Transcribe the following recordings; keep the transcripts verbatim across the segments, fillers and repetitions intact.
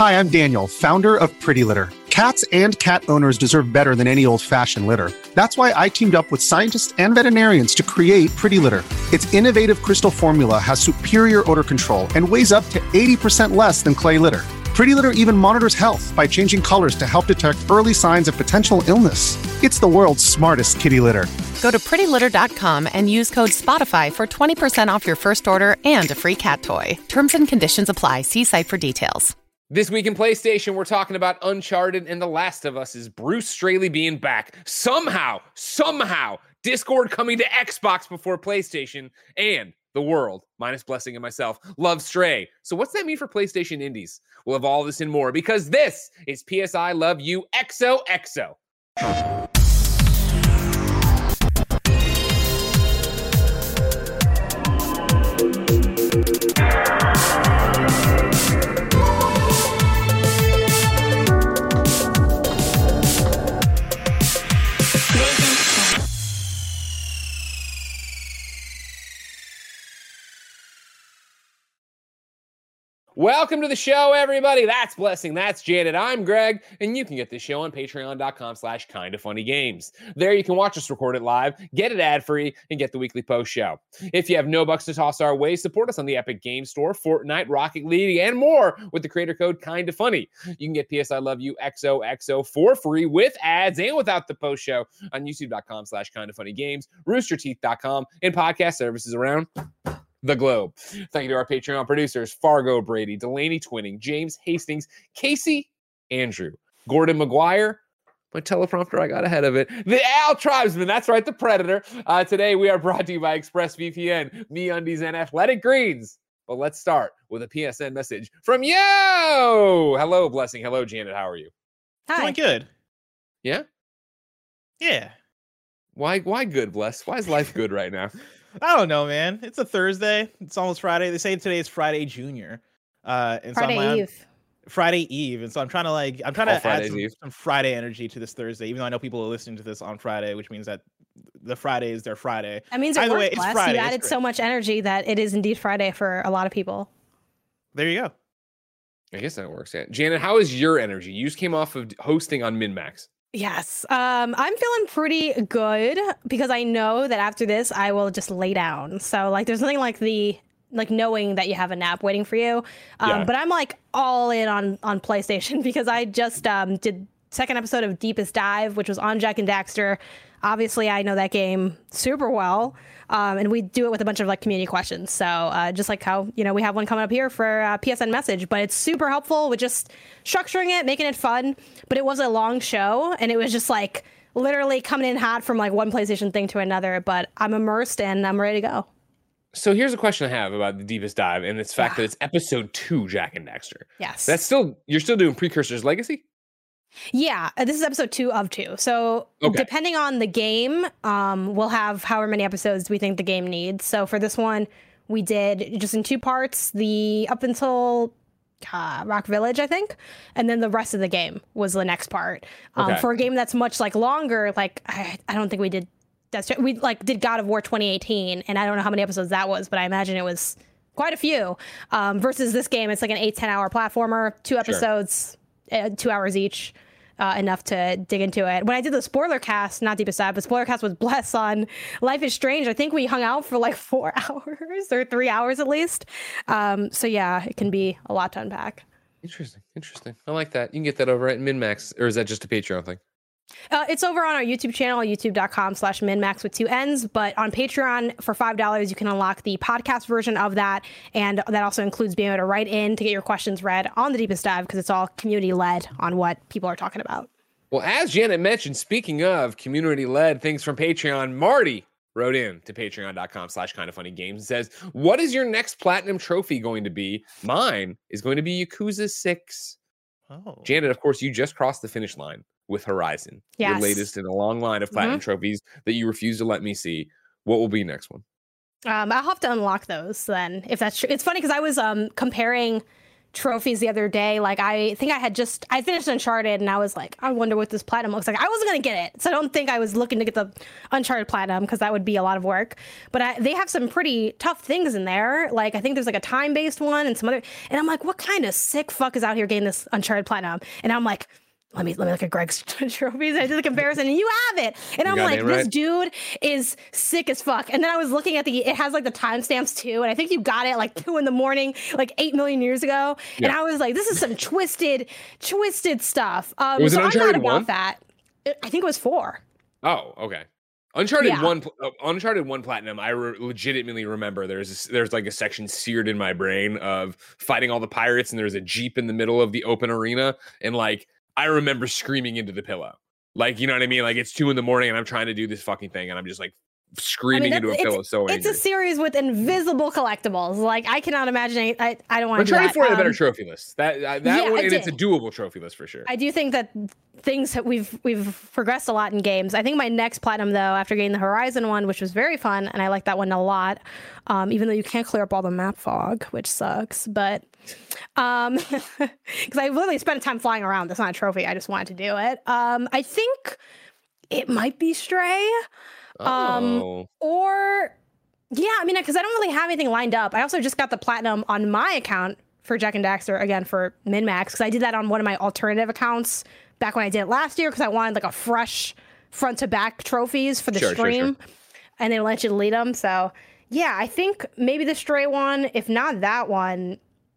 Hi, I'm Daniel, founder of Pretty Litter. Cats and cat owners deserve better than any old-fashioned litter. That's why I teamed up with scientists and veterinarians to create Pretty Litter. Its innovative crystal formula has superior odor control and weighs up to eighty percent less than clay litter. Pretty Litter even monitors health by changing colors to help detect early signs of potential illness. It's the world's smartest kitty litter. Go to pretty litter dot com and use code SPOTIFY for twenty percent off your first order and a free cat toy. Terms and conditions apply. See site for details. This week in PlayStation, we're talking about Uncharted and The Last of Us is Bruce Straley being back. Somehow, somehow, Discord coming to Xbox before PlayStation, and the world, minus Blessing and myself, loves Stray. So what's that mean for PlayStation Indies? We'll have all this and more, because this is P S I Love You X O X O. Welcome to the show, everybody. That's Blessing. That's Janet. I'm Greg, and you can get this show on patreon.com slash kind of funny games. There you can watch us record it live, get it ad-free, and get the weekly post show. If you have no bucks to toss our way, support us on the Epic Games Store, Fortnite, Rocket League, and more with the creator code kind of funny. You can get P S I Love You X O X O for free with ads and without the post show on youtube.com slash kind of funny games, rooster teeth dot com, and podcast services around the globe. Thank you to our Patreon producers, Fargo Brady, Delaney Twinning, James Hastings, Casey Andrew, Gordon McGuire. My teleprompter, I got ahead of it. The Al Tribesman, that's right, the Predator. Uh, today we are brought to you by ExpressVPN, MeUndies, and Athletic Greens. But let's start with a P S N message from Yo! Hello, Blessing. Hello, Janet. How are you? Hi. Doing good. Yeah? Yeah. Why, why good, Bless? Why is life good right now? I don't know, man. It's a Thursday. It's almost Friday. They say today is Friday Junior. Uh, and Friday so I'm, Eve. Friday Eve. And so I'm trying to like, I'm trying All to add Fridays some, some Friday energy to this Thursday, even though I know people are listening to this on Friday, which means that the Friday is their Friday. That means it Either way, worked it's less. Friday. You It's added great. so much energy that it is indeed Friday for a lot of people. There you go. I guess that works. Yeah. Janet, how is your energy? You just came off of hosting on MinMax. Yes. Um, I'm feeling pretty good because I know that after this, I will just lay down. So like, there's nothing like the, like knowing that you have a nap waiting for you. Um, Yeah. But I'm like all in on, on PlayStation because I just um, did second episode of Deepest Dive, which was on Jack and Daxter. Obviously, I know that game super well. Um, and we do it with a bunch of like community questions. So uh, just like how, you know, we have one coming up here for uh, P S N Message, but it's super helpful with just structuring it, making it fun. But it was a long show and it was just like literally coming in hot from like one PlayStation thing to another. But I'm immersed and I'm ready to go. So here's a question I have about the Deepest Dive and its fact Yeah. that it's episode two, Jack and Daxter. Yes. That's still, you're still doing Precursor's Legacy? Yeah, uh, this is episode two of two. So Okay. depending on the game, um, we'll have however many episodes we think the game needs. So for this one, we did just in two parts, the up until uh, Rock Village, I think, and then the rest of the game was the next part. Um, Okay. For a game that's much like longer, like I, I don't think we did. That's we like did God of War twenty eighteen, and I don't know how many episodes that was, but I imagine it was quite a few. Um, versus this game, it's like an eight ten hour platformer, two episodes, uh, two hours each. Uh, enough to dig into it. When I did the spoiler cast, not Deepest Dive, but spoiler cast with Bless on Life is Strange, I think we hung out for like four hours or three hours at least. Um, so yeah, it can be a lot to unpack. Interesting. Interesting. I like that. You can get that over at MinMax, or is that just a Patreon thing? Uh, it's over on our YouTube channel, youtube.com slash minmax with two N's. But on Patreon, for five dollars, you can unlock the podcast version of that. And that also includes being able to write in to get your questions read on the Deepest Dive because it's all community-led on what people are talking about. Well, as Janet mentioned, speaking of community-led things from Patreon, Marty wrote in to patreon.com slash kind of funny games and says, what is your next platinum trophy going to be? Mine is going to be Yakuza six. Oh. Janet, of course, you just crossed the finish line with Horizon, your Yes. latest in a long line of platinum Mhm. trophies that you refuse to let me see. What will be next one? Um, I'll have to unlock those then, if that's true. It's funny because I was um, comparing trophies the other day. Like I think I had just I finished Uncharted and I was like, I wonder what this platinum looks like. I wasn't gonna get it, so I don't think I was looking to get the Uncharted platinum because that would be a lot of work. But I, they have some pretty tough things in there. Like I think there's like a time based one and some other. And I'm like, what kind of sick fuck is out here getting this Uncharted platinum? And I'm like, Let me let me look at Greg's trophies. I did the comparison, and you have it. And you I'm like, this right. dude is sick as fuck. And then I was looking at the, it has like the timestamps too, and I think you got it like two in the morning, like eight million years ago. Yeah. And I was like, this is some twisted, twisted stuff. Um, was so it Uncharted I'm not about one? that. I think it was four. Oh, okay. Uncharted yeah. one, uh, Uncharted one platinum. I re- legitimately remember there's a, there's like a section seared in my brain of fighting all the pirates, and there's a jeep in the middle of the open arena, and like. I remember screaming into the pillow. Like, you know what I mean? Like, it's two in the morning and I'm trying to do this fucking thing and I'm just like screaming I mean, into a pillow. So it's angry. a series with invisible collectibles. Like, I cannot imagine. Any, I, I don't want to do trying that. to afford um, a better trophy list. That, uh, that yeah, one, and it's a doable trophy list for sure. I do think that things that we've we've progressed a lot in games. I think my next platinum, though, after getting the Horizon one, which was very fun, and I like that one a lot, um, even though you can't clear up all the map fog, which sucks. But um, because I literally spent time flying around. That's not a trophy. I just wanted to do it. Um, I think it might be Stray. Um, oh. Or, yeah, I mean, because I don't really have anything lined up. I also just got the platinum on my account for Jack and Daxter, again, for min-max, because I did that on one of my alternative accounts back when I did it last year, because I wanted like a fresh front-to-back trophies for the sure, stream, sure, sure. and they let you delete them. So, yeah, I think maybe the Stray one, if not that one.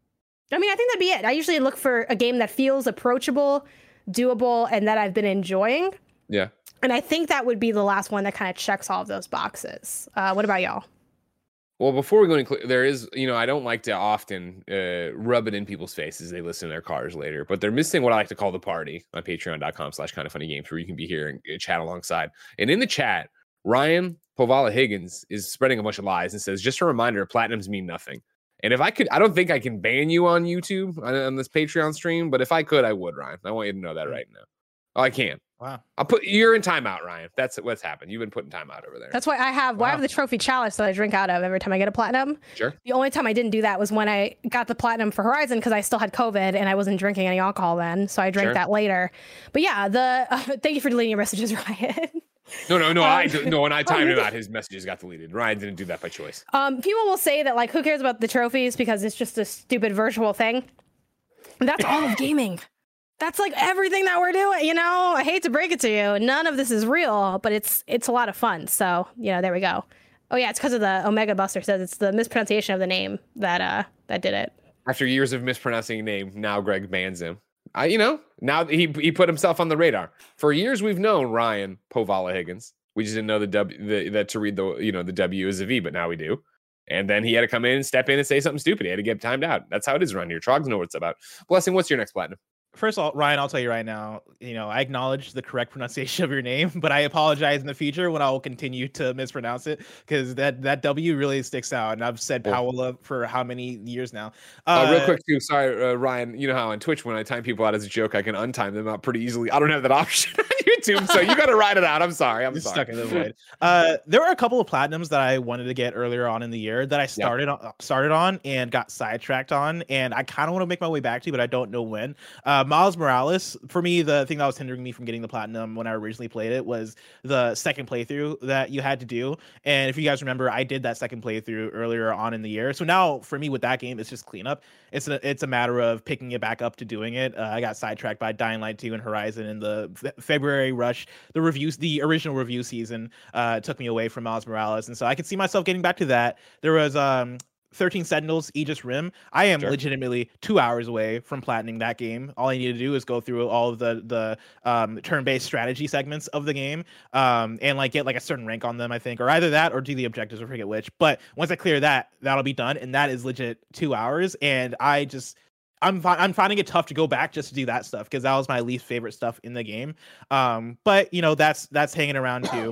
I mean, I think that'd be it. I usually look for a game that feels approachable, doable, and that I've been enjoying. Yeah. And I think that would be the last one that kind of checks all of those boxes. Uh, what about y'all? Well, before we go any clear, there is, you know, I don't like to often uh, rub it in people's faces. They listen to their cars later, but they're missing what I like to call the party on patreon.com slash kind of funny games, where you can be here and chat alongside. And in the chat, Ryan Povala Higgins is spreading a bunch of lies and says, just a reminder, platinums mean nothing. And if I could, I don't think I can ban you on YouTube on, on this Patreon stream, but if I could, I would, Ryan. I want you to know that right now. Oh, I can. Wow. I'll put you're in timeout, Ryan. That's what's happened. You've been putting timeout over there. That's why I have. Wow. Why I have the trophy chalice that I drink out of every time I get a platinum. Sure. The only time I didn't do that was when I got the platinum for Horizon, because I still had COVID and I wasn't drinking any alcohol then, so I drank Sure. that later. But yeah, the uh, thank you for deleting your messages, Ryan. No, no, no. Um, I no. When I timed oh, him out, his messages got deleted. Ryan didn't do that by choice. Um, people will say that like, who cares about the trophies because it's just a stupid virtual thing. That's all of gaming. That's like everything that we're doing. You know, I hate to break it to you, none of this is real, but it's it's a lot of fun. So you know, there we go. Oh yeah, it's because of the Omega Buster says it's the mispronunciation of the name that uh that did it. After years of mispronouncing a name, now Greg bans him. I, you know, now he he put himself on the radar. For years, we've known Ryan Povala Higgins. We just didn't know the W the, that to read the you know the W is a V, but now we do. And then he had to come in and step in and say something stupid. He had to get timed out. That's how it is around here. Trogs know what it's about. Blessing, what's your next platinum? First of all, Ryan, I'll tell you right now, you know, I acknowledge the correct pronunciation of your name, but I apologize in the future when I will continue to mispronounce it, because that, that W really sticks out. And I've said Paola for how many years now. Uh, uh, real quick, too. Sorry, uh, Ryan. You know how on Twitch, when I time people out as a joke, I can untime them out pretty easily. I don't have that option on YouTube, so you got to ride it out. I'm sorry. I'm sorry. Stuck in the void. Uh, there were a couple of platinums that I wanted to get earlier on in the year that I started yep. on, started on and got sidetracked on, and I kind of want to make my way back to, but I don't know when. Uh, Miles Morales, for me, the thing that was hindering me from getting the platinum when I originally played it was the second playthrough that you had to do. And if you guys remember, I did that second playthrough earlier on in the year. So now for me with that game, it's just cleanup. It's a, it's a matter of picking it back up to doing it. Uh, I got sidetracked by Dying Light two and Horizon in the f- February rush. The reviews, the original review season uh, took me away from Miles Morales. And so I could see myself getting back to that. There was um, thirteen Sentinels, Aegis Rim. I am sure. legitimately two hours away from platining that game. All I need to do is go through all of the the um, turn-based strategy segments of the game, um, and like get like a certain rank on them, I think, or either that or do the objectives, I forget which. But once I clear that, that'll be done, and that is legit two hours. And I just I'm fi- I'm finding it tough to go back just to do that stuff, because that was my least favorite stuff in the game. Um, but you know, that's that's hanging around too.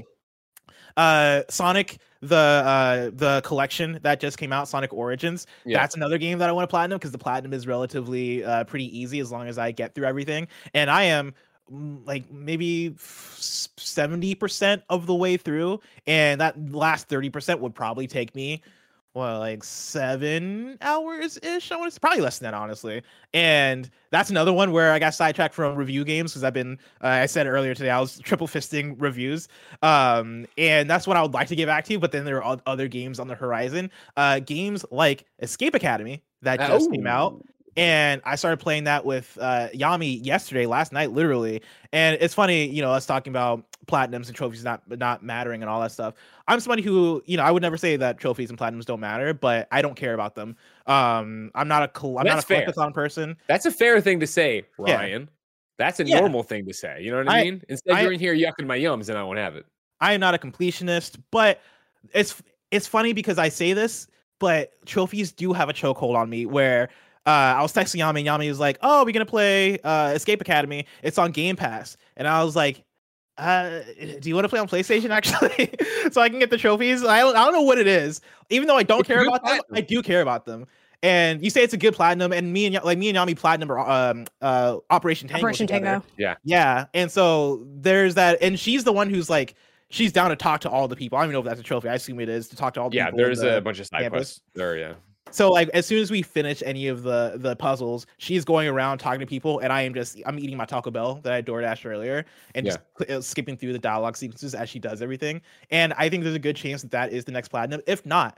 Uh, Sonic, the uh, the collection that just came out, Sonic Origins. Yeah. That's another game that I want to platinum, because the platinum is relatively uh, pretty easy as long as I get through everything. And I am like maybe seventy percent of the way through, and that last thirty percent would probably take me well, like seven hours ish. I want to probably less than that, honestly. And that's another one where I got sidetracked from review games because I've been, uh, I said earlier today, I was triple fisting reviews. Um, and that's what I would like to get back to. But then there are other games on the horizon. Uh, games like Escape Academy that just oh. came out. And I started playing that with uh, Yami yesterday, last night, literally. And it's funny, you know, us talking about platinums and trophies not not mattering and all that stuff. I'm somebody who, you know, I would never say that trophies and platinums don't matter, but I don't care about them. Um, I'm not a col- I'm That's not a collectathon person. That's a fair thing to say, Ryan. Yeah. That's a yeah. normal thing to say. You know what I, I mean? Instead, I, you're in here yucking my yums, and I won't have it. I am not a completionist, but it's it's funny because I say this, but trophies do have a chokehold on me where. Uh, I was texting Yami, and Yami was like, "Oh, we're gonna play uh, Escape Academy. It's on Game Pass." And I was like, uh, "Do you want to play on PlayStation actually, so I can get the trophies?" I don't, I don't know what it is. Even though I don't it's care about platinum. them, I do care about them. And you say it's a good platinum, and me and like me and Yami platinum are um uh Operation Tango. Operation Tango. Yeah, yeah. And so there's that, and she's the one who's like. She's down to talk to all the people. I don't even know if that's a trophy. I assume it is to talk to all the yeah, people. Yeah, there's the a bunch of side campus. quests there, yeah. So like as soon as we finish any of the the puzzles, she's going around talking to people, and I am just I'm eating my Taco Bell that I DoorDashed earlier, and yeah. just uh, skipping through the dialogue sequences as she does everything. And I think there's a good chance that that is the next platinum. If not,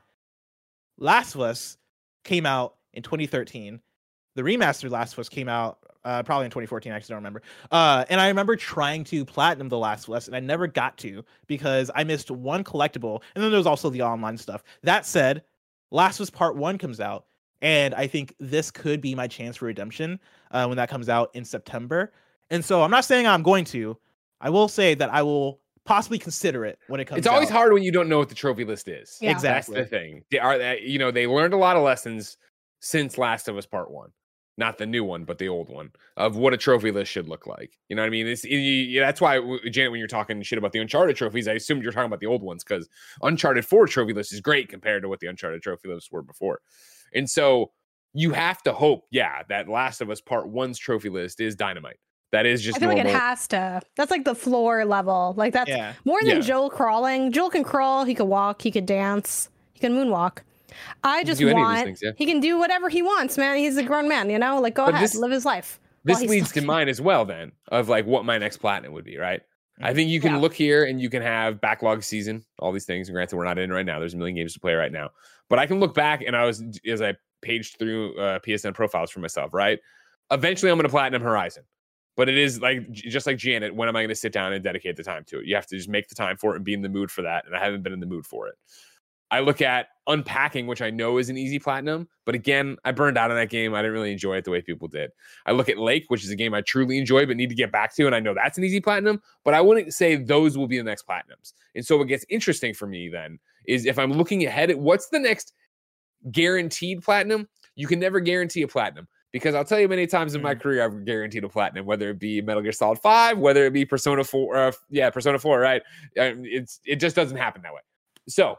Last of Us came out in twenty thirteen. The remastered Last of Us came out uh, probably in twenty fourteen. I actually don't remember. Uh, and I remember trying to platinum The Last of Us, and I never got to because I missed one collectible, and then there was also the online stuff. That said. Last of Us Part One comes out, and I think this could be my chance for redemption uh, when that comes out in September. And so I'm not saying I'm going to. I will say that I will possibly consider it when it comes. It's always out. hard when you don't know what the trophy list is. Yeah. Exactly, that's the thing. They are, you know, they learned a lot of lessons since Last of Us Part One. Not the new one, but the old one of what a trophy list should look like. You know what I mean? It's, it, that's why, Janet, when you're talking shit about the Uncharted trophies, I assumed you're talking about the old ones because Uncharted four trophy list is great compared to what the Uncharted trophy lists were before. And so you have to hope, yeah, that Last of Us Part One's trophy list is dynamite. That is just I feel normal. like it has to. That's like the floor level. Like that's yeah. more than yeah. Joel crawling. Joel can crawl. He could walk. He could dance. He can moonwalk. I just want things, yeah. he can do whatever he wants, man. He's a grown man, you know. Like go but ahead, this, live his life. This leads to mine as well, then, of like what my next platinum would be, right? I think you can yeah. look here and you can have backlog season, all these things. And granted, we're not in right now. There's a million games to play right now, but I can look back and I was as I paged through uh, P S N profiles for myself, right? Eventually, I'm going to platinum Horizon. But it is like just like Janet. When am I going to sit down and dedicate the time to it? You have to just make the time for it and be in the mood for that. And I haven't been in the mood for it. I look at Unpacking, which I know is an easy platinum, but again, I burned out on that game. I didn't really enjoy it the way people did. I look at Lake, which is a game I truly enjoy, but need to get back to, and I know that's an easy platinum, but I wouldn't say those will be the next platinums. And so what gets interesting for me then is if I'm looking ahead at what's the next guaranteed platinum, you can never guarantee a platinum. Because I'll tell you many times in my career, I've guaranteed a platinum, whether it be Metal Gear Solid five, whether it be Persona four, uh, yeah, Persona four, right? It's It just doesn't happen that way. So,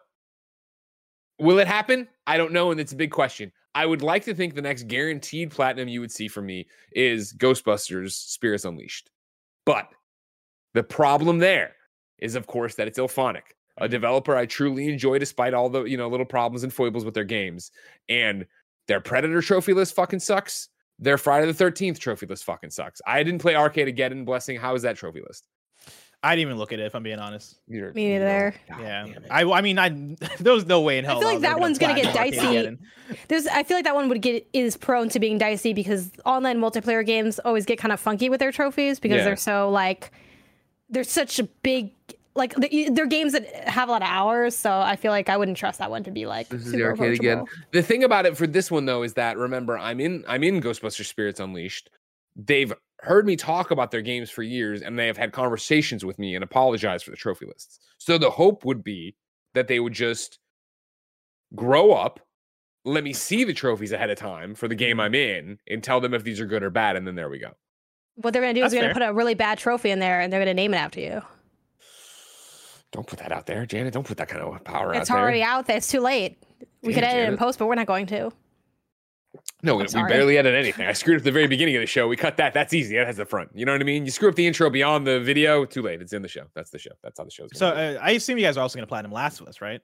will it happen? I don't know, and it's a big question. I would like to think the next guaranteed platinum you would see from me is Ghostbusters Spirits Unleashed. But the problem there is, of course, that it's IllFonic, a developer I truly enjoy despite all the, you know, little problems and foibles with their games. And their Predator trophy list fucking sucks. Their Friday the thirteenth trophy list fucking sucks. I didn't play Arcadegeddon Blessing. How is that trophy list? I didn't even look at it, if I'm being honest. You're, Me neither. Yeah. I I mean, I there was no way in hell. I feel like that one's going to get dicey. There's, I feel like that one would get is prone to being dicey because online multiplayer games always get kind of funky with their trophies because yeah. they're so like, they're such a big, like they're games that have a lot of hours. So I feel like I wouldn't trust that one to be like this is the arcade again. The thing about it for this one though is that remember I'm in I'm in Ghostbusters Spirits Unleashed. They've heard me talk about their games for years, and they have had conversations with me and apologized for the trophy lists. So the hope would be that they would just grow up, let me see the trophies ahead of time for the game I'm in, and tell them if these are good or bad, and then there we go. What they're going to do That's is they're going to put a really bad trophy in there, and they're going to name it after you. Don't put that out there, Janet. Don't put that kind of power it's out there. It's already out there. It's too late. We Damn, could edit Janet. it in post, but we're not going to. No, we barely edit anything. I screwed up the very beginning of the show. We cut that. That's easy. That has the front. You know what I mean? You screw up the intro beyond the video. Too late. It's in the show. That's the show. That's how the show's going. So uh, I assume you guys are also going to platinum Last of Us, right?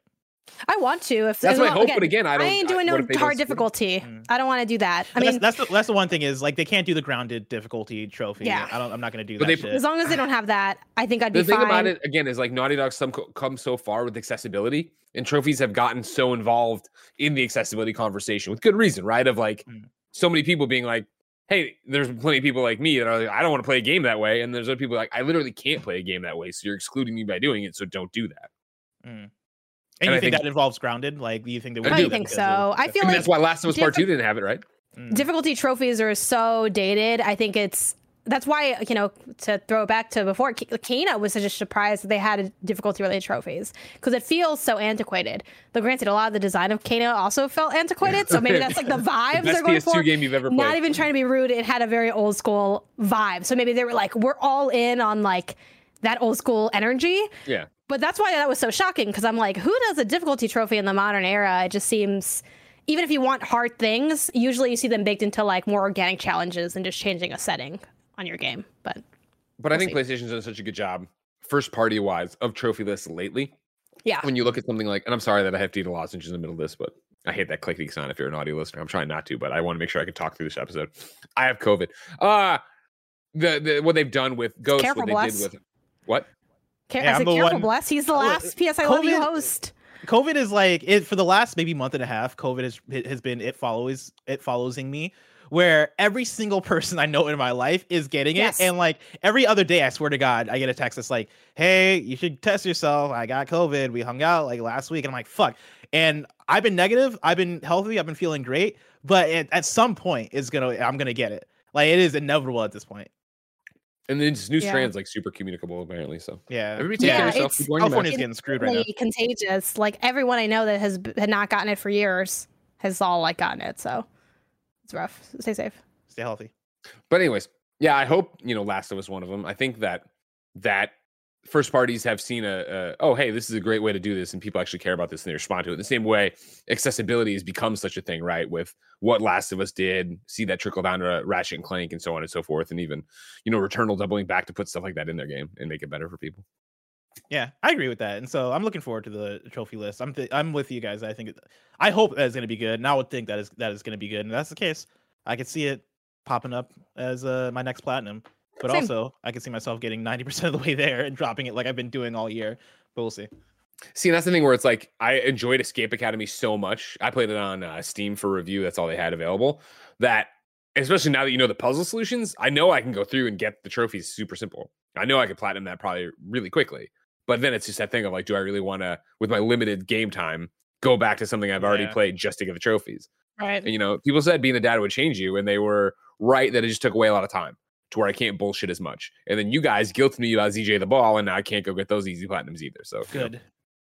I want to. If That's well, my hope, again, but again, I don't. I ain't doing I, no hard difficulty. Mm. I don't want to do that. I but mean, that's that's the, that's the one thing is like they can't do the grounded difficulty trophy. Yeah. I don't. I'm not going to do but that. They, shit. As long as they don't have that, I think I'd be fine. The thing fine. about it again is like Naughty Dog some come so far with accessibility, and trophies have gotten so involved in the accessibility conversation with good reason, right? Of like mm. so many people being like, "Hey, there's plenty of people like me that are like, I don't want to play a game that way," and there's other people like, "I literally can't play a game that way, so you're excluding me by doing it, so don't do that." Mm. And, and you think, think that involves grounded? Like, do you think they would? I do think that so. Of, I feel I mean, like that's why Last of Us Part Two didn't have it, right? Mm. Difficulty trophies are so dated. I think it's that's why, you know, to throw it back to before, Kena was such a surprise that they had difficulty related trophies because it feels so antiquated. Though granted, a lot of the design of Kena also felt antiquated, so maybe that's like the vibes the they're going P S two for. Game you've ever played. Not even trying to be rude, it had a very old school vibe. So maybe they were like, we're all in on like that old school energy. Yeah. But that's why that was so shocking, because I'm like, who does a difficulty trophy in the modern era? It just seems, even if you want hard things, usually you see them baked into like more organic challenges than just changing a setting on your game. But but we'll I think see. PlayStation's done such a good job, first party wise, of trophy lists lately. Yeah. When you look at something like, and I'm sorry that I have to eat a lozenge in the middle of this, but I hate that clicky sound if you're an audio listener. I'm trying not to, but I want to make sure I can talk through this episode. I have COVID. Uh the, the what they've done with Ghost, Careful, what they Bless. did with what? Car- Yeah, I said, I'm the careful, one- Bless. He's the Oh, last P S I Love You COVID host. COVID is like it for the last maybe month and a half. COVID has has been it follows it following me, where every single person I know in my life is getting it, Yes. and like every other day, I swear to God, I get a text that's like, "Hey, you should test yourself. I got COVID. We hung out like last week," and I'm like, "Fuck." And I've been negative. I've been healthy. I've been feeling great, but it, at some point, it's gonna I'm gonna get it. Like it is inevitable at this point. And then this new Yeah. strand's like super communicable, apparently. So Yeah, everybody take Yeah, care of yourself. it's- Keep wearing your California's mask. getting screwed right now. Really contagious. Like everyone I know that has had not gotten it for years has all like gotten it. So it's rough. Stay safe. Stay healthy. But anyways, yeah, I hope, you know, Last of Us one of them. I think that that first parties have seen a, a oh, hey, this is a great way to do this, and people actually care about this and they respond to it. The same way accessibility has become such a thing, right? With what Last of Us did, see that trickle down to Ratchet and Clank and so on and so forth, and even, you know, Returnal doubling back to put stuff like that in their game and make it better for people. Yeah, I agree with that, and so I'm looking forward to the trophy list. I'm th- I'm with you guys. I think it, I hope that is going to be good, and I would think that is that is going to be good. And if that's the case, I could see it popping up as uh, my next platinum. But Same. also, I could see myself getting ninety percent of the way there and dropping it like I've been doing all year. But we'll see. See, and that's the thing where it's like I enjoyed Escape Academy so much. I played it on uh, Steam for review. That's all they had available. That, especially now that you know the puzzle solutions, I know I can go through and get the trophies super simple. I know I could platinum that probably really quickly. But then it's just that thing of like, do I really want to, with my limited game time, go back to something I've already Yeah. played just to get the trophies? Right. And, you know, people said being a dad would change you, and they were right that it just took away a lot of time to where I can't bullshit as much. And then you guys guilted me about Z J the Ball, and now I can't go get those easy platinums either. So you know, Good.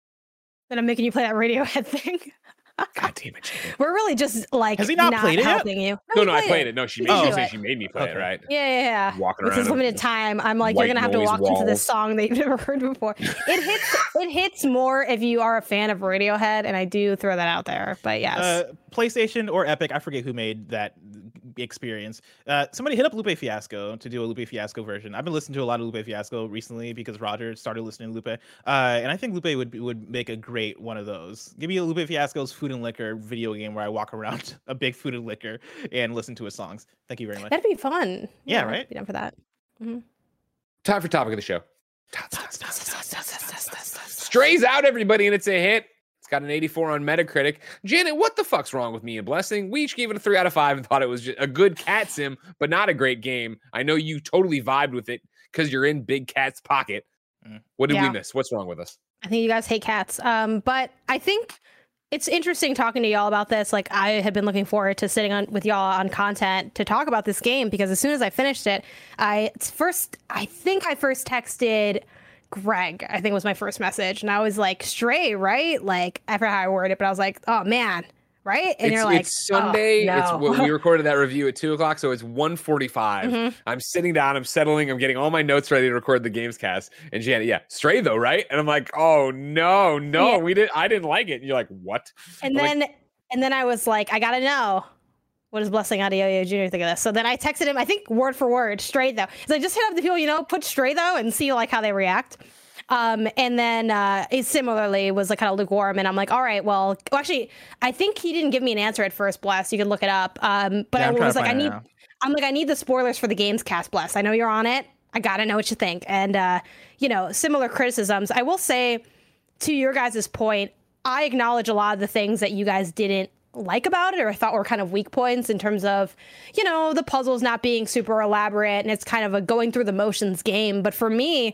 Then I'm making you play that Radiohead thing. God damn it. Jacob. We're really just like Has he not played it yet? helping you. No, he no, I played it. No, she made Oh. me say she made me play Okay. it, right? Yeah, yeah, yeah. Walking With around this in limited time, I'm like, white you're gonna have to noise walk into this walls. song that you've never heard before. It hits, it hits more if you are a fan of Radiohead, and I do throw that out there. But yes, Uh, PlayStation or Epic, I forget who made that experience. Uh, somebody hit up Lupe Fiasco to do a Lupe Fiasco version. I've been listening to a lot of Lupe Fiasco recently because Roger started listening to Lupe, uh, and I think Lupe would would make a great one of those. Give me a Lupe Fiasco's Food and Liquor video game where I walk around a big Food and Liquor and listen to his songs. Thank you very much. that'd be fun. Yeah, I'd right? Be down for that. Time for topic of the show. Strays out, everybody, and it's a hit. It's got an eighty-four on Metacritic. Janet, what the fuck's wrong with me and Blessing? We each gave it a three out of five and thought it was just a good cat sim, but not a great game. I know you totally vibed with it because you're in Big Cat's pocket. Mm. What did we Yeah. miss? What's wrong with us? I think you guys hate cats. Um, but I think it's interesting talking to y'all about this. Like, I had been looking forward to sitting on with y'all on content to talk about this game, because as soon as I finished it, I it's first I think I first texted Greg, I think was my first message, and I was like, Stray, right? Like, I forgot how I worded it, but I was like, oh man, right? And it's, you're like, it's Sunday. oh, It's no. we recorded that review at two o'clock, so it's one forty-five. Mhm. I'm sitting down, I'm settling, I'm getting all my notes ready to record the games cast. And Janet, yeah, Stray though, right? And I'm like, oh no, no, Yeah. we didn't. I didn't like it. And you're like, what? And I'm like, then and then I was like, I gotta know. What does Blessing Adeoye Junior think of this? So then I texted him, I think word for word, Stray though. So I just hit up the people, you know, put Stray though and see like how they react. Um, and then uh, he similarly was like kind of lukewarm, and I'm like, all right, well, well, actually, I think he didn't give me an answer at first, Bless. You can look it up. Um, but Yeah, I I'm trying was to like, I find it need, now. I'm like, I need the spoilers for the games cast, Bless. I know you're on it. I gotta know what you think. And uh, you know, similar criticisms. I will say, to your guys' point, I acknowledge a lot of the things that you guys didn't like about it or thought were kind of weak points in terms of, you know, the puzzles not being super elaborate and it's kind of a going through the motions game. But for me,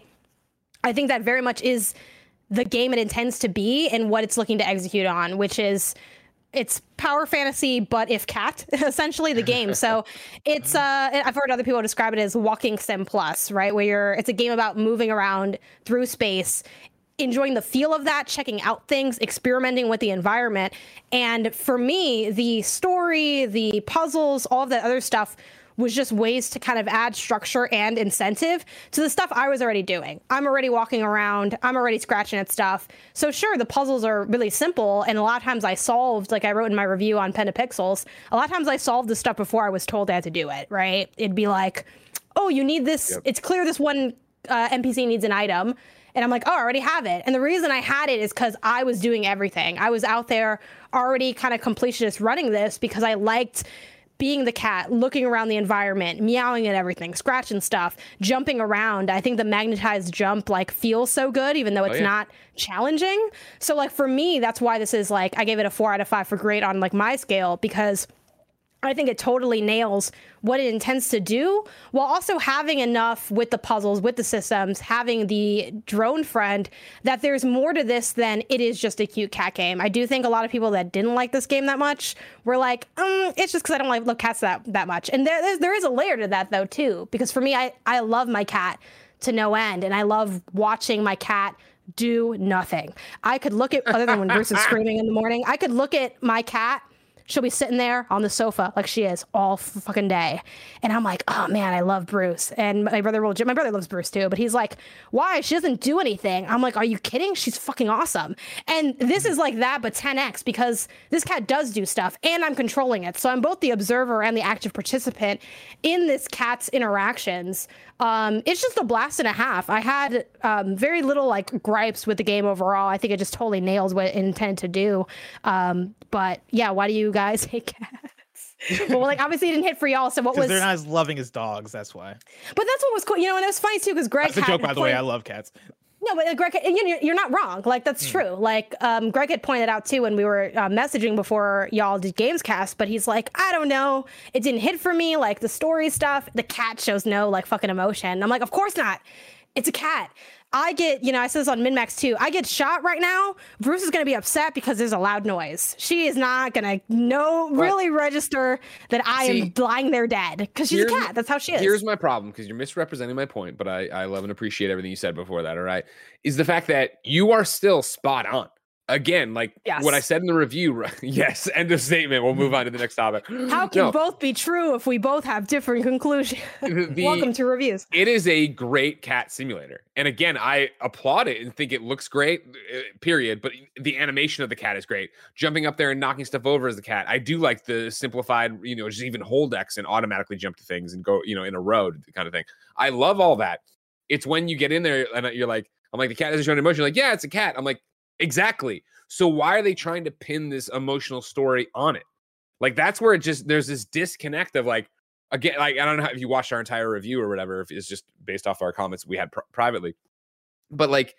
I think that very much is the game it intends to be and what it's looking to execute on, which is it's power fantasy, but if cat, essentially the game. So it's, uh, I've heard other people describe it as walking sim plus, right? Where you're, it's a game about moving around through space, enjoying the feel of that, checking out things, experimenting with the environment. And for me, the story, the puzzles, all of that other stuff was just ways to kind of add structure and incentive to the stuff I was already doing. I'm already walking around. I'm already scratching at stuff. So sure, the puzzles are really simple. And a lot of times I solved, like I wrote in my review on Pentapixels, a lot of times I solved the stuff before I was told I had to do it, right? It'd be like, oh, you need this. Yep. It's clear this one uh, N P C needs an item. And I'm like, oh, I already have it. And the reason I had it is because I was doing everything. I was out there already kind of completionist running this because I liked being the cat, looking around the environment, meowing at everything, scratching stuff, jumping around. I think the magnetized jump like feels so good, even though it's oh, yeah. not challenging. So like for me, that's why this is like, I gave it a four out of five for great on like my scale, because I think it totally nails what it intends to do while also having enough with the puzzles, with the systems, having the drone friend, that there's more to this than it is just a cute cat game. I do think a lot of people that didn't like this game that much were like, um, it's just because I don't like love cats that, that much. And there, there is a layer to that, though, too, because for me, I, I love my cat to no end, and I love watching my cat do nothing. I could look at, other than when Bruce is screaming in the morning, I could look at my cat. She'll be sitting there on the sofa like she is all fucking day. And I'm like, oh man, I love Bruce. And my brother will, my brother loves Bruce too, but he's like, why? She doesn't do anything. I'm like, are you kidding? She's fucking awesome. And this is like that, but ten X, because this cat does do stuff and I'm controlling it. So I'm both the observer and the active participant in this cat's interactions. Um, it's just a blast and a half. I had um, very little like gripes with the game overall. I think it just totally nails what it intended to do. Um, but yeah, why do you guys hate cats? Well, like obviously it didn't hit for y'all. So what was? They're not as loving as dogs. That's why. But that's what was cool. You know, and it was funny too because Greg. That's a joke, by the way. I love cats. No, but Greg, you're, you're not wrong. Like, that's mm. true. Like, um, Greg had pointed out, too, when we were uh, messaging before y'all did Gamescast, but he's like, I don't know. It didn't hit for me. Like, the story stuff, the cat shows no, like, fucking emotion. I'm like, of course not. It's a cat. I get, you know, I said this on MinMax, too. I get shot right now. Bruce is going to be upset because there's a loud noise. She is not going to no really register that I See, am lying there dead because she's a cat. That's how she is. Here's my problem, because you're misrepresenting my point, but I, I love and appreciate everything you said before that, all right? Is the fact that you are still spot on. Again, like yes. what I said in the review, yes, end of statement. We'll move on to the next topic. How can no. both be true if we both have different conclusions? The, Welcome to reviews. It is a great cat simulator. And again, I applaud it and think it looks great, period. But the animation of the cat is great. Jumping up there and knocking stuff over as the cat. I do like the simplified, you know, just even hold X and automatically jump to things and go, you know, in a road kind of thing. I love all that. It's when you get in there and you're like, I'm like, the cat isn't showing emotion. You're like, yeah, it's a cat. I'm like, exactly. So why are they trying to pin this emotional story on it? Like, that's where it just, there's this disconnect of like, again, like, I don't know if you watched our entire review or whatever, if it's just based off our comments we had pr- privately, but like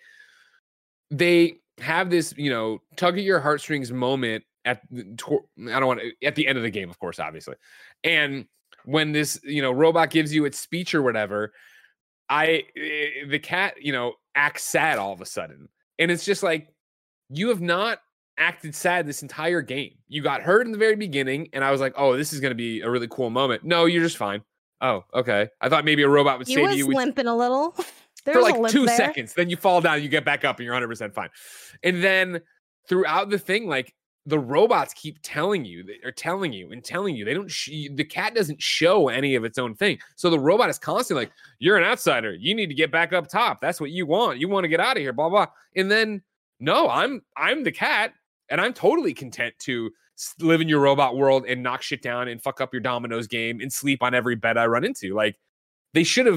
they have this, you know, tug at your heartstrings moment at, I don't want to, at the end of the game, of course, obviously. And when this, you know, robot gives you its speech or whatever, I, the cat, you know, acts sad all of a sudden. And it's just like, you have not acted sad this entire game. You got hurt in the very beginning, and I was like, oh, this is going to be a really cool moment. No, you're just fine. Oh, okay. I thought maybe a robot would he save was you. He was limping a little. For like two there. seconds. Then you fall down, you get back up, and you're one hundred percent fine. And then throughout the thing, like, the robots keep telling you, they're telling you and telling you. They don't, sh- the cat doesn't show any of its own thing. So the robot is constantly like, you're an outsider. You need to get back up top. That's what you want. You want to get out of here, blah, blah. And then, no, I'm I'm the cat, and I'm totally content to live in your robot world and knock shit down and fuck up your dominoes game and sleep on every bed I run into. Like, they should have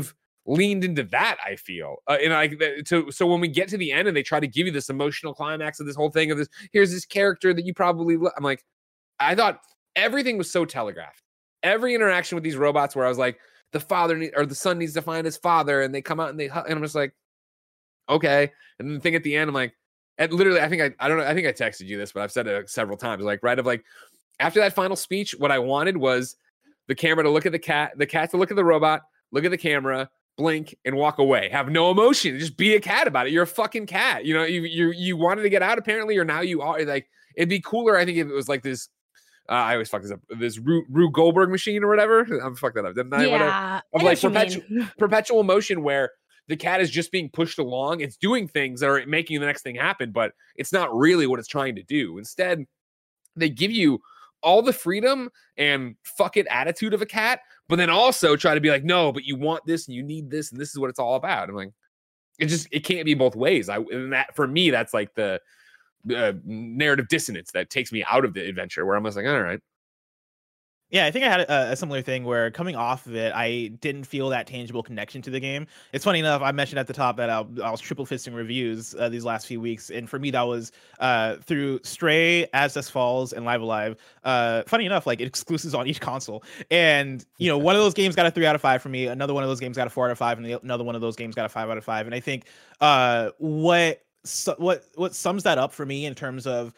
leaned into that, I feel. Uh, and like so so when we get to the end and they try to give you this emotional climax of this whole thing of this, here's this character that you probably lo-. I'm like, I thought everything was so telegraphed. Every interaction with these robots where I was like, the father need, or the son needs to find his father, and they come out and they and I'm just like, okay. And then the thing at the end, I'm like, and literally, I think I I don't know, I think I texted you this, but I've said it several times. Like, right of like after that final speech, what I wanted was the camera to look at the cat, the cat to look at the robot, look at the camera, blink, and walk away. Have no emotion. Just be a cat about it. You're a fucking cat. You know, you you you wanted to get out apparently, or now you are. Like, it'd be cooler, I think, if it was like this. Uh, I always fuck this up. This Rube, Rube Goldberg machine or whatever. I'm fucked that up, didn't I? Yeah, whatever. Of I like perpetual perpetual motion where the cat is just being pushed along. It's doing things that are making the next thing happen, but it's not really what it's trying to do. Instead, they give you all the freedom and fuck it attitude of a cat, but then also try to be like, no, but you want this and you need this and this is what it's all about. I'm like, it just, it can't be both ways. I, and that for me, that's like the uh, narrative dissonance that takes me out of the adventure where I'm just like, all right. Yeah, I think I had a, a similar thing where coming off of it, I didn't feel that tangible connection to the game. It's funny enough, I mentioned at the top that I, I was triple fisting reviews uh, these last few weeks. And for me, that was uh, through Stray, As Dusk Falls, and Live Alive. Uh, funny enough, like exclusives on each console. And, you know, one of those games got a three out of five for me. Another one of those games got a four out of five. And the, another one of those games got a five out of five. And I think uh, what, su- what, what sums that up for me in terms of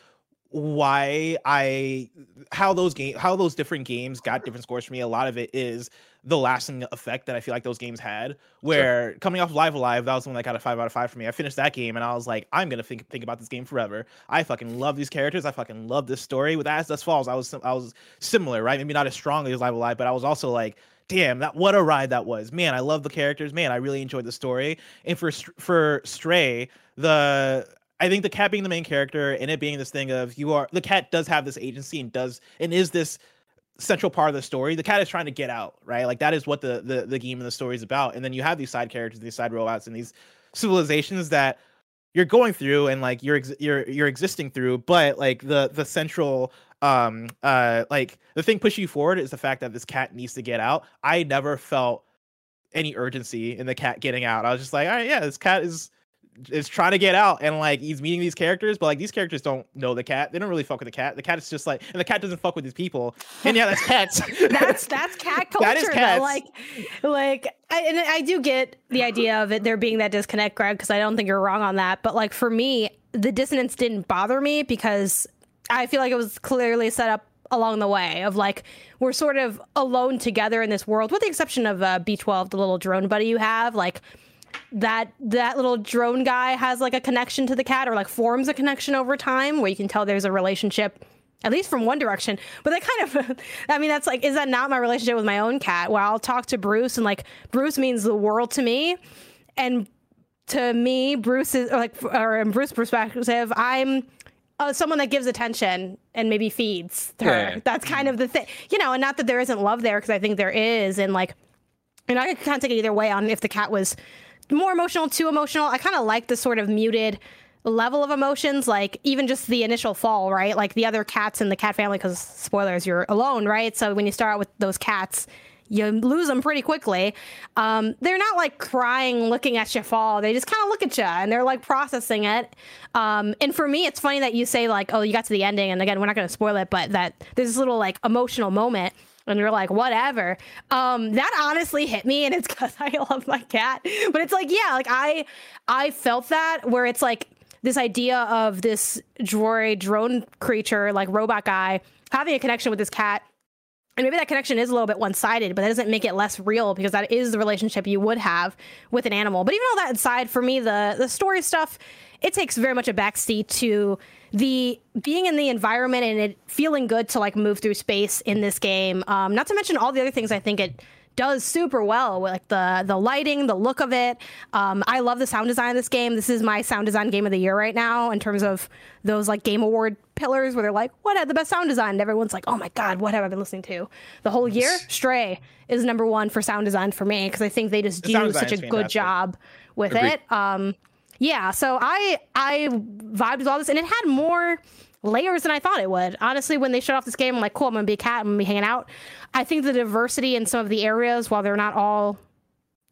why I how those game how those different games got different scores for me, a lot of it is the lasting effect that I feel like those games had. Where sure. Coming off Live Alive, that was the one that got a five out of five for me. I finished that game and I was like, I'm gonna think think about this game forever. I fucking love these characters. I fucking love this story. With As Dusk Falls, I was I was similar, right? Maybe not as strongly as Live Alive, but I was also like, damn, that what a ride that was. Man, I love the characters. Man, I really enjoyed the story. And for for Stray, the I think the cat being the main character and it being this thing of you are the cat does have this agency and does and is this central part of the story. The cat is trying to get out, right? Like that is what the the, the game and the story is about. And then you have these side characters, these side robots, and these civilizations that you're going through and like you're ex- you're you're existing through. But like the the central um uh like the thing pushing you forward is the fact that this cat needs to get out. I never felt any urgency in the cat getting out. I was just like, all right, yeah, this cat is. is trying to get out and like he's meeting these characters, but like these characters don't know the cat. They don't really fuck with the cat. The cat is just like, and the cat doesn't fuck with these people. And yeah, that's cats. that's that's cat culture. That is cats. Though. Like, like, I, and I do get the idea of it there being that disconnect, Greg, because I don't think you're wrong on that. But like for me, the dissonance didn't bother me because I feel like it was clearly set up along the way of like we're sort of alone together in this world, with the exception of uh, B twelve, the little drone buddy you have, like. that that little drone guy has like a connection to the cat or like forms a connection over time where you can tell there's a relationship, at least from one direction. But that kind of, I mean, that's like, is that not my relationship with my own cat? Where I'll talk to Bruce and like Bruce means the world to me. And to me, Bruce is or like, or in Bruce's perspective, I'm uh, someone that gives attention and maybe feeds her. Yeah. That's kind of the thing, you know, and not that there isn't love there, because I think there is. And like, and I can kind of take it either way on if the cat was more emotional, too emotional. I kind of like the sort of muted level of emotions, like even just the initial fall, right? Like the other cats in the cat family, because spoilers, you're alone, right? So when you start out with those cats, you lose them pretty quickly. Um, they're not like crying, looking at you fall. They just kind of look at you and they're like processing it. Um, and for me, it's funny that you say like, oh, you got to the ending. And again, we're not going to spoil it, but that there's this little like emotional moment. And you're like, whatever. Um, that honestly hit me, and it's because I love my cat. But it's like, yeah, like I, I felt that where it's like this idea of this droid drone creature, like robot guy, having a connection with this cat. And maybe that connection is a little bit one-sided, but that doesn't make it less real, because that is the relationship you would have with an animal. But even all that aside, for me, the the story stuff, it takes very much a backseat to the being in the environment and it feeling good to like move through space in this game. Um, not to mention all the other things I think it does super well, like the the lighting, the look of it. Um, I love the sound design of this game. This is my sound design game of the year right now in terms of those like Game Award pillars where they're like, what had the best sound design? And everyone's like, oh my God, what have I been listening to the whole year? Stray is number one for sound design for me, because I think they just the do such a good job with Agreed. it. Um, yeah, so I I vibed with all this, and it had more layers than I thought it would. Honestly, when they shut off this game, I'm like, cool, I'm gonna be a cat, I'm gonna be hanging out. I think the diversity in some of the areas, while they're not all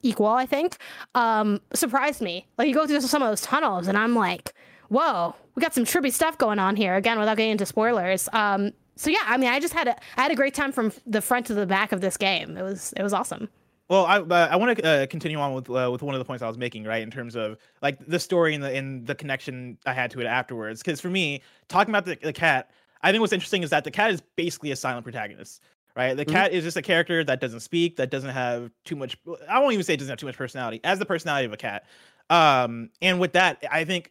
equal, I think, um, surprised me. Like, you go through some of those tunnels, and I'm like, whoa, we got some trippy stuff going on here. Again, without getting into spoilers. Um, so yeah, I mean, I just had a, I had a great time from the front to the back of this game. It was it was awesome. Well, I uh, I want to uh, continue on with uh, with one of the points I was making, right, in terms of like the story and the and the connection I had to it afterwards. Because for me, talking about the, the cat, I think what's interesting is that the cat is basically a silent protagonist. Right, the mm-hmm. cat is just a character that doesn't speak, that doesn't have too much. I won't even say it doesn't have too much personality, as the personality of a cat. Um, and with that, I think